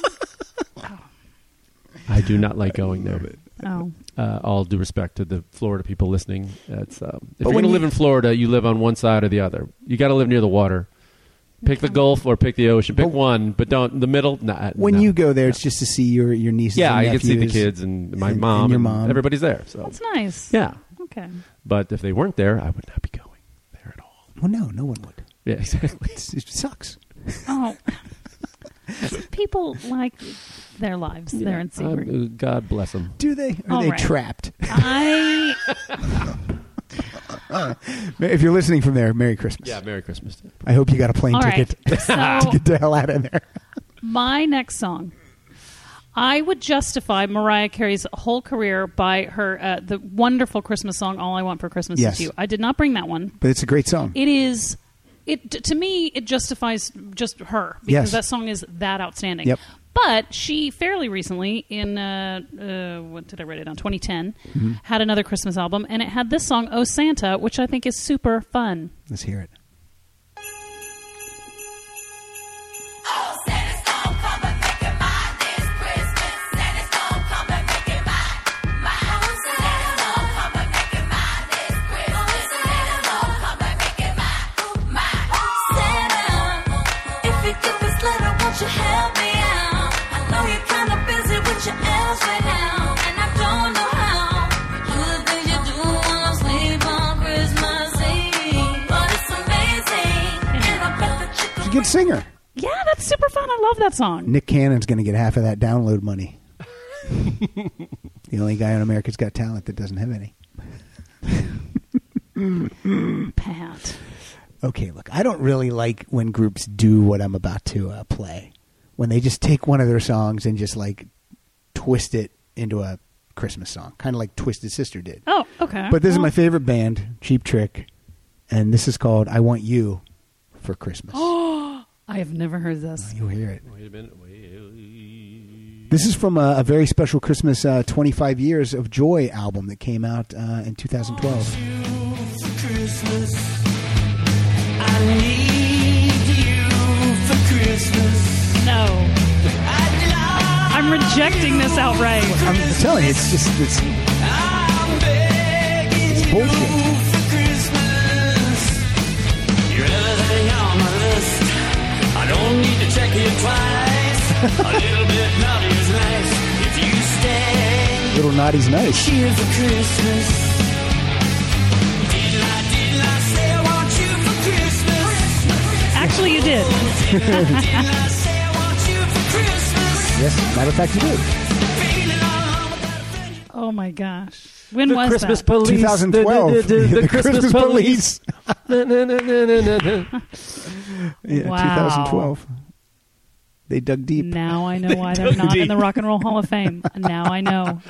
I do not like going there. Oh. All due respect to the Florida people listening. It's, if you're when going to you- live in Florida, you live on one side or the other. You got to live near the water. Pick the Gulf or pick the ocean. Pick one, but don't the middle. Nah, When no. you go there, it's just to see your nieces yeah, and I can see the nephews kids and my and mom. your mom. Everybody's there. So That's nice. yeah, Okay. but if they weren't there, I would not be going there at all. Well, no one would. Yeah, exactly. It sucks. Oh. People like their lives. They're in Sebring. God bless them. Do they? Or are All they right. trapped? I If you're listening from there, Merry Christmas. Yeah, Merry Christmas. I hope you got a plane All ticket right. to get the hell out of there. My next song. I would justify Mariah Carey's whole career by her the wonderful Christmas song "All I Want for Christmas Yes. Is You." I did not bring that one. But it's a great song. It is. To me, it justifies just her because Yes. that song is that outstanding. Yep. But she fairly recently, in what did I write it down? 2010, had another Christmas album, and it had this song "Oh Santa," which I think is super fun. Let's hear it. Good singer. Yeah, that's super fun. I love that song. Nick Cannon's going to get half of that download money. The only guy on America's Got Talent that doesn't have any. Pat. Okay, look, I don't really like when groups do what I'm about to play. When they just take one of their songs and just like twist it into a Christmas song, kind of like Twisted Sister did. Oh, okay. But this is my favorite band, Cheap Trick, and this is called "I Want You for Christmas." Oh, I have never heard this. You'll hear it. Wait a minute. This is from a very special Christmas 25 Years of Joy album that came out in 2012. I need you for Christmas. No. I'm rejecting this outright. I'm telling you, it's just it's bullshit. You're everything on my list. I don't need to check it twice. A little bit naughty is nice. If you stay, Little Naughty's nice. here for Christmas. Didn't I say I want you for Christmas? Actually, you did. Didn't I say I want you for Christmas? Yes, matter of fact, you did. Oh my gosh. When The was Christmas that? Police. 2012. The Christmas Police. Yeah, Wow. 2012. They dug deep. Now I know why they're not in the Rock and Roll Hall of Fame. Now I know.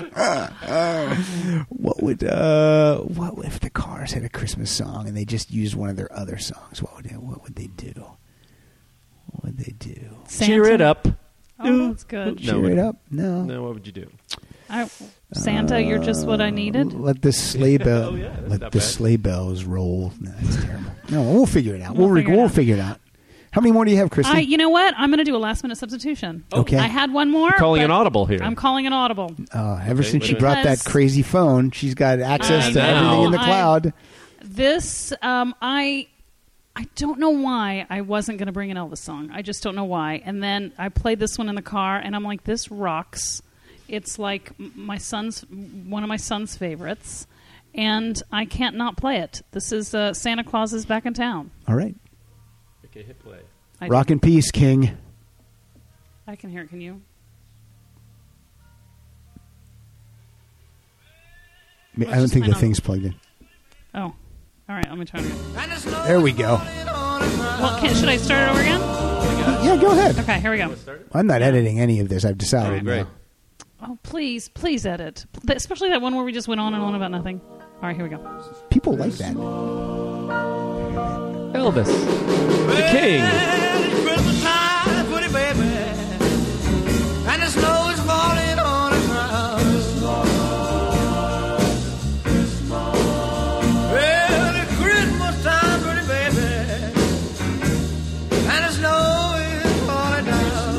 What if the Cars had a Christmas song and they just used one of their other songs? What would they do? What would they do? Santa? Cheer it up. Oh, that's good. Cheer it up? No. No, what would you do? Santa, you're just what I needed. Let the sleigh bell. Oh, yeah, that's let not the bad. sleigh bells roll. No, that's terrible. No, we'll figure it out. We'll Figure it out. How many more do you have, Christy? You know what? I'm going to do a last minute substitution. Okay. I had one more. You're calling but an audible here. I'm calling an audible. Ever since she wait a brought that Because- crazy phone, she's got access I to everything in the know. cloud. This, I don't know why I wasn't going to bring an Elvis song. I just don't know why. And then I played this one in the car, and I'm like, this rocks. It's like one of my son's favorites, and I can't not play it. This is Santa Claus is Back in Town. All right. Okay, hit play. Rock and peace, King. I can hear it. Can you? I don't think the thing's plugged in. Oh, all right. Let me try it again. There we go. Well, should I start it over again? Yeah, go ahead. Okay, here we go. I'm not editing any of this. I've decided. Great. now. Oh, please edit. Especially that one where we just went on and on about nothing. All right, here we go. People like that. Elvis. The King. It's Christmas time, pretty baby, and the snow is falling on the ground. Well, it's Christmas time, pretty baby, and the snow is falling down.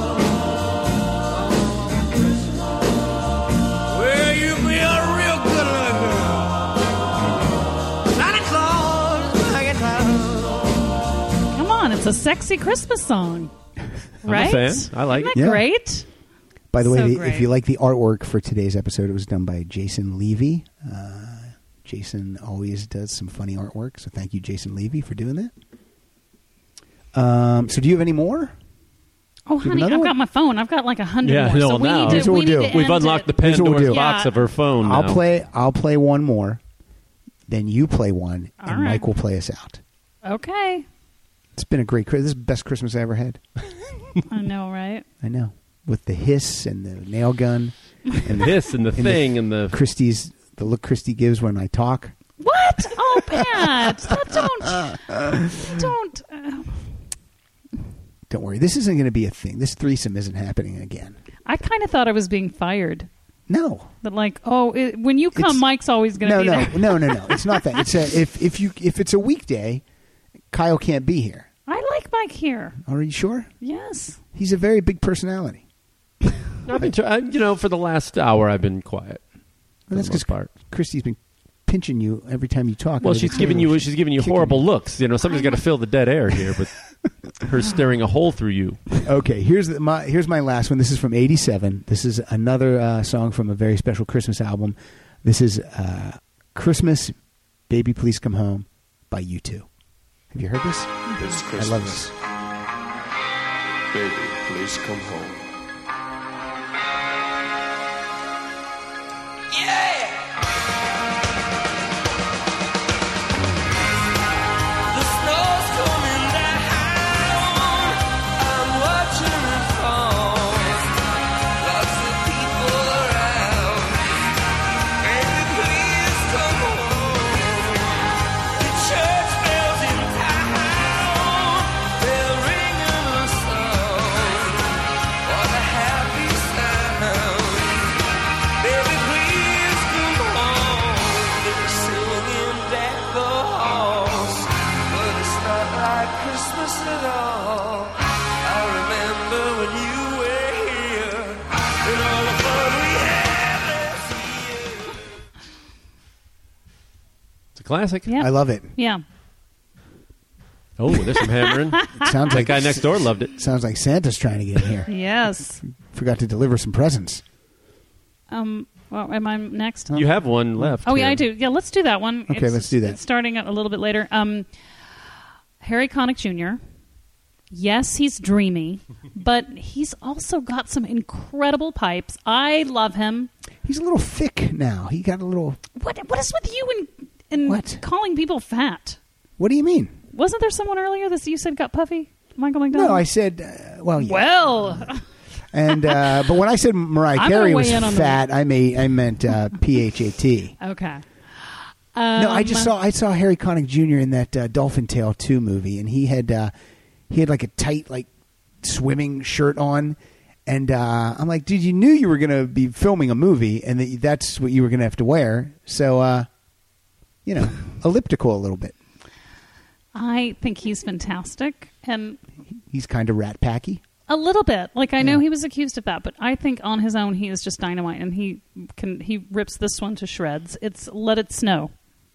Well, you be a real good-looking girl. Santa Claus is back in town. Come on, it's a sexy Christmas song, I'm right? a fan. I like Isn't it. that Yeah. great? By the So way, great. if you like the artwork for today's episode, it was done by Jason Levy. Jason always does some funny artwork, so thank you, Jason Levy, for doing that. So do you have any more? Oh, Do you have honey, another I've one? got my phone. I've got like 100 Yeah, more. no, So we now. need Here's to, what we we'll need do. to We've end unlocked it. the Here's what we'll Pandora's do. box Yeah. of her phone now. I'll play one more. then you play one, All and right. Mike will play us out. Okay. It's been a great Christmas. This is the best Christmas I ever had. I know, right? I know. With the hiss and the nail gun. And the hiss and the thing and the... The look Christy gives when I talk. What? Oh, Pat. Don't. Don't worry. This isn't going to be a thing. This threesome isn't happening again. I kind of thought I was being fired. No. But like, when you come, Mike's always going to be there. No. It's not that. It's if it's a weekday, Kyle can't be here. I like Mike here. Are you sure? Yes. He's a very big personality. I've been, for the last hour, I've been quiet. Well, that's because Christy's been pinching you every time you talk. Well, she's giving you horrible looks. Somebody's got to fill the dead air here, but her staring a hole through you. Okay, here's my last one. This is from '87. This is another song from a very special Christmas album. This is "Christmas, Baby Please Come Home" by U2. Have you heard this? It's Christmas. I love this. Baby, please come home. Classic. Yeah. I love it. Yeah. Oh, there's some hammering. Sounds like guy next door loved it. Sounds like Santa's trying to get in here. Yes. Forgot to deliver some presents. Well, am I next? You have one left. Oh, yeah, here. I do. Yeah, let's do that one. Okay, let's do that. It's starting a little bit later. Harry Connick Jr. Yes, he's dreamy, but he's also got some incredible pipes. I love him. He's a little thick now. He got a little... What is with you and What? calling people fat? What do you mean? Wasn't there someone earlier that you said got puffy? Michael McDonald? No, I said... yeah. Well... And but when I said Mariah Carey was fat, I meant PHAT. Okay. No, I saw Harry Connick Jr. in that Dolphin Tale 2 movie, and he had like a tight swimming shirt on, and I'm like, dude, you knew you were going to be filming a movie, and that's what you were going to have to wear. So, elliptical a little bit. I think he's fantastic, and he's kind of Rat Packy. A little bit. I know he was accused of that, but I think on his own he is just dynamite, and he rips this one to shreds. It's Let It Snow.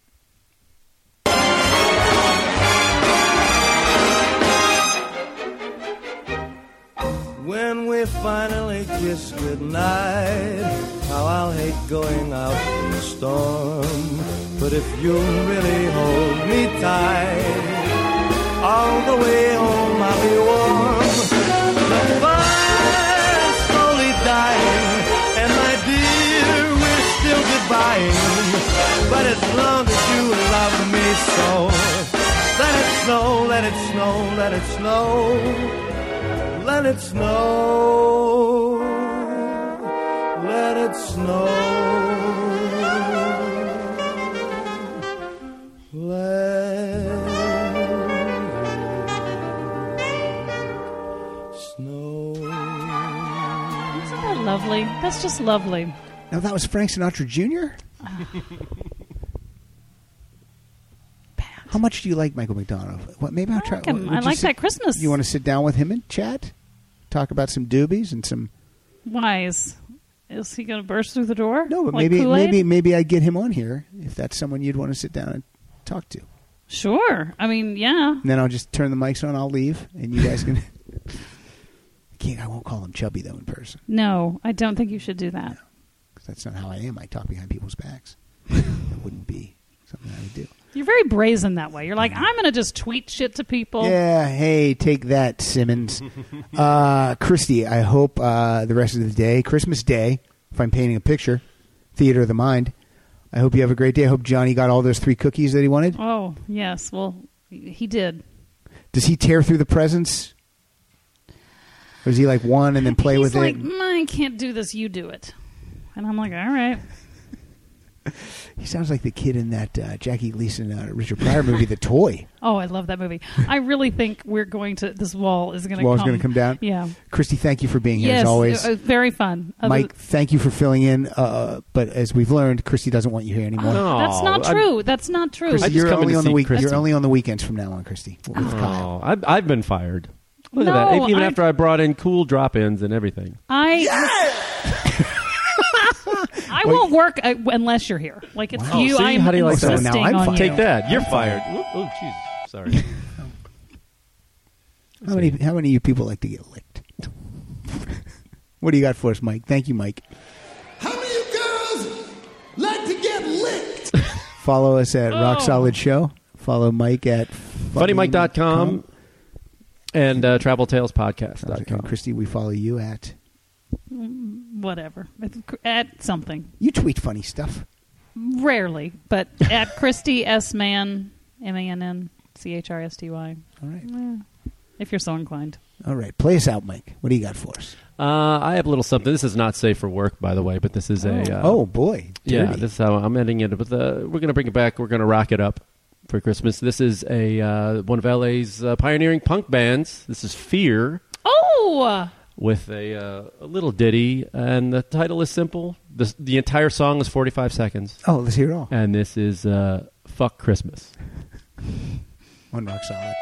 When we finally kiss goodnight, how I'll hate going out in the storm. But if you'll really hold me tight, all the way home I'll be warm. The fire's slowly dying, and my dear, we're still goodbying. But as long as you love me so, let it snow, let it snow, let it snow. Let it snow, let it snow, let it snow. Isn't that lovely? That's just lovely. Now, that was Frank Sinatra Jr.? How much do you like Michael McDonald? Maybe I'll try. I like that Christmas. You want to sit down with him and chat? Talk about some doobies and some... Why? Is he going to burst through the door? No, but like maybe I'd get him on here if that's someone you'd want to sit down and talk to. Sure. I mean, yeah. And then I'll just turn the mics on, I'll leave, and you guys can... I won't call him chubby, though, in person. No, I don't think you should do that. No, 'cause that's not how I am. I talk behind people's backs. That wouldn't be something I would do. You're very brazen that way. You're like, I'm going to just tweet shit to people. Yeah, hey, take that, Simmons. Christy, I hope the rest of the day, Christmas Day, if I'm painting a picture, Theater of the Mind, I hope you have a great day. I hope Johnny got all those 3 cookies that he wanted. Oh, yes. Well, he did. Does he tear through the presents? Or is he like one and then play with like, it? I can't do this. You do it. And I'm like, all right. He sounds like the kid in that Jackie Gleason, Richard Pryor movie, The Toy. Oh, I love that movie. I really think we're going to. This wall is going to. Wall's going to come down. Yeah. Christy, thank you for being here yes, as always. Very fun. Mike, thank you for filling in. But as we've learned, Christy doesn't want you here anymore. That's not true. That's not true. Christy, you're only on the week. You're only on the weekends from now on, Christy. With Kyle. I've been fired. Look at that. Even after I brought in cool drop-ins and everything. I won't work unless you're here. Like it's you. I'm How do you like that? insisting on you. Take that. You're fired. Oh, jeez. Sorry. How many of you people like to get licked? What do you got for us, Mike? Thank you, Mike. How many of you girls like to get licked? Follow us at Rock Solid Show. Follow Mike at FunnyMike.com and TravelTalesPodcast.com. Christy, we follow you at... Whatever. At something. You tweet funny stuff. Rarely, but at Christy S. Mann, MANNCHRSTY. All right. If you're so inclined. All right. Play us out, Mike. What do you got for us? I have a little something. This is not safe for work, by the way, but this is a... oh, boy. Dirty. Yeah, this is how I'm ending it. But we're going to bring it back. We're going to rock it up for Christmas. This is one of LA's pioneering punk bands. This is Fear. Oh! With a little ditty, and the title is simple. The entire song is 45 seconds. Oh, let's hear it all. And this is Fuck Christmas. On Rock Solid.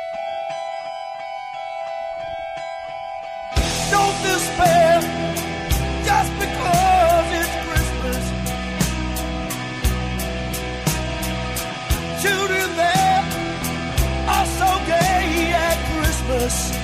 Don't despair just because it's Christmas. Children there are so gay at Christmas.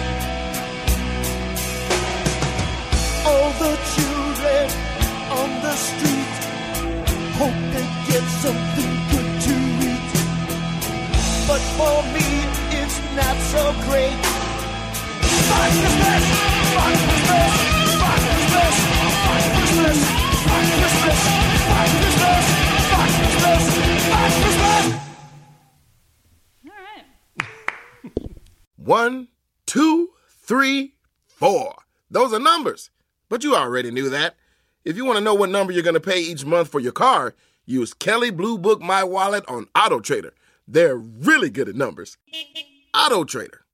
All the children on the street hope they get something good to eat. But for me, it's not so great. Fuck Christmas! Fuck Christmas! Fuck Christmas! Fuck Christmas! Fuck Christmas! Fuck Christmas! Fuck Christmas! Fuck Christmas! All right. 1, 2, 3, 4. Those are numbers. But you already knew that. If you want to know what number you're going to pay each month for your car, use Kelley Blue Book My Wallet on AutoTrader. They're really good at numbers. AutoTrader.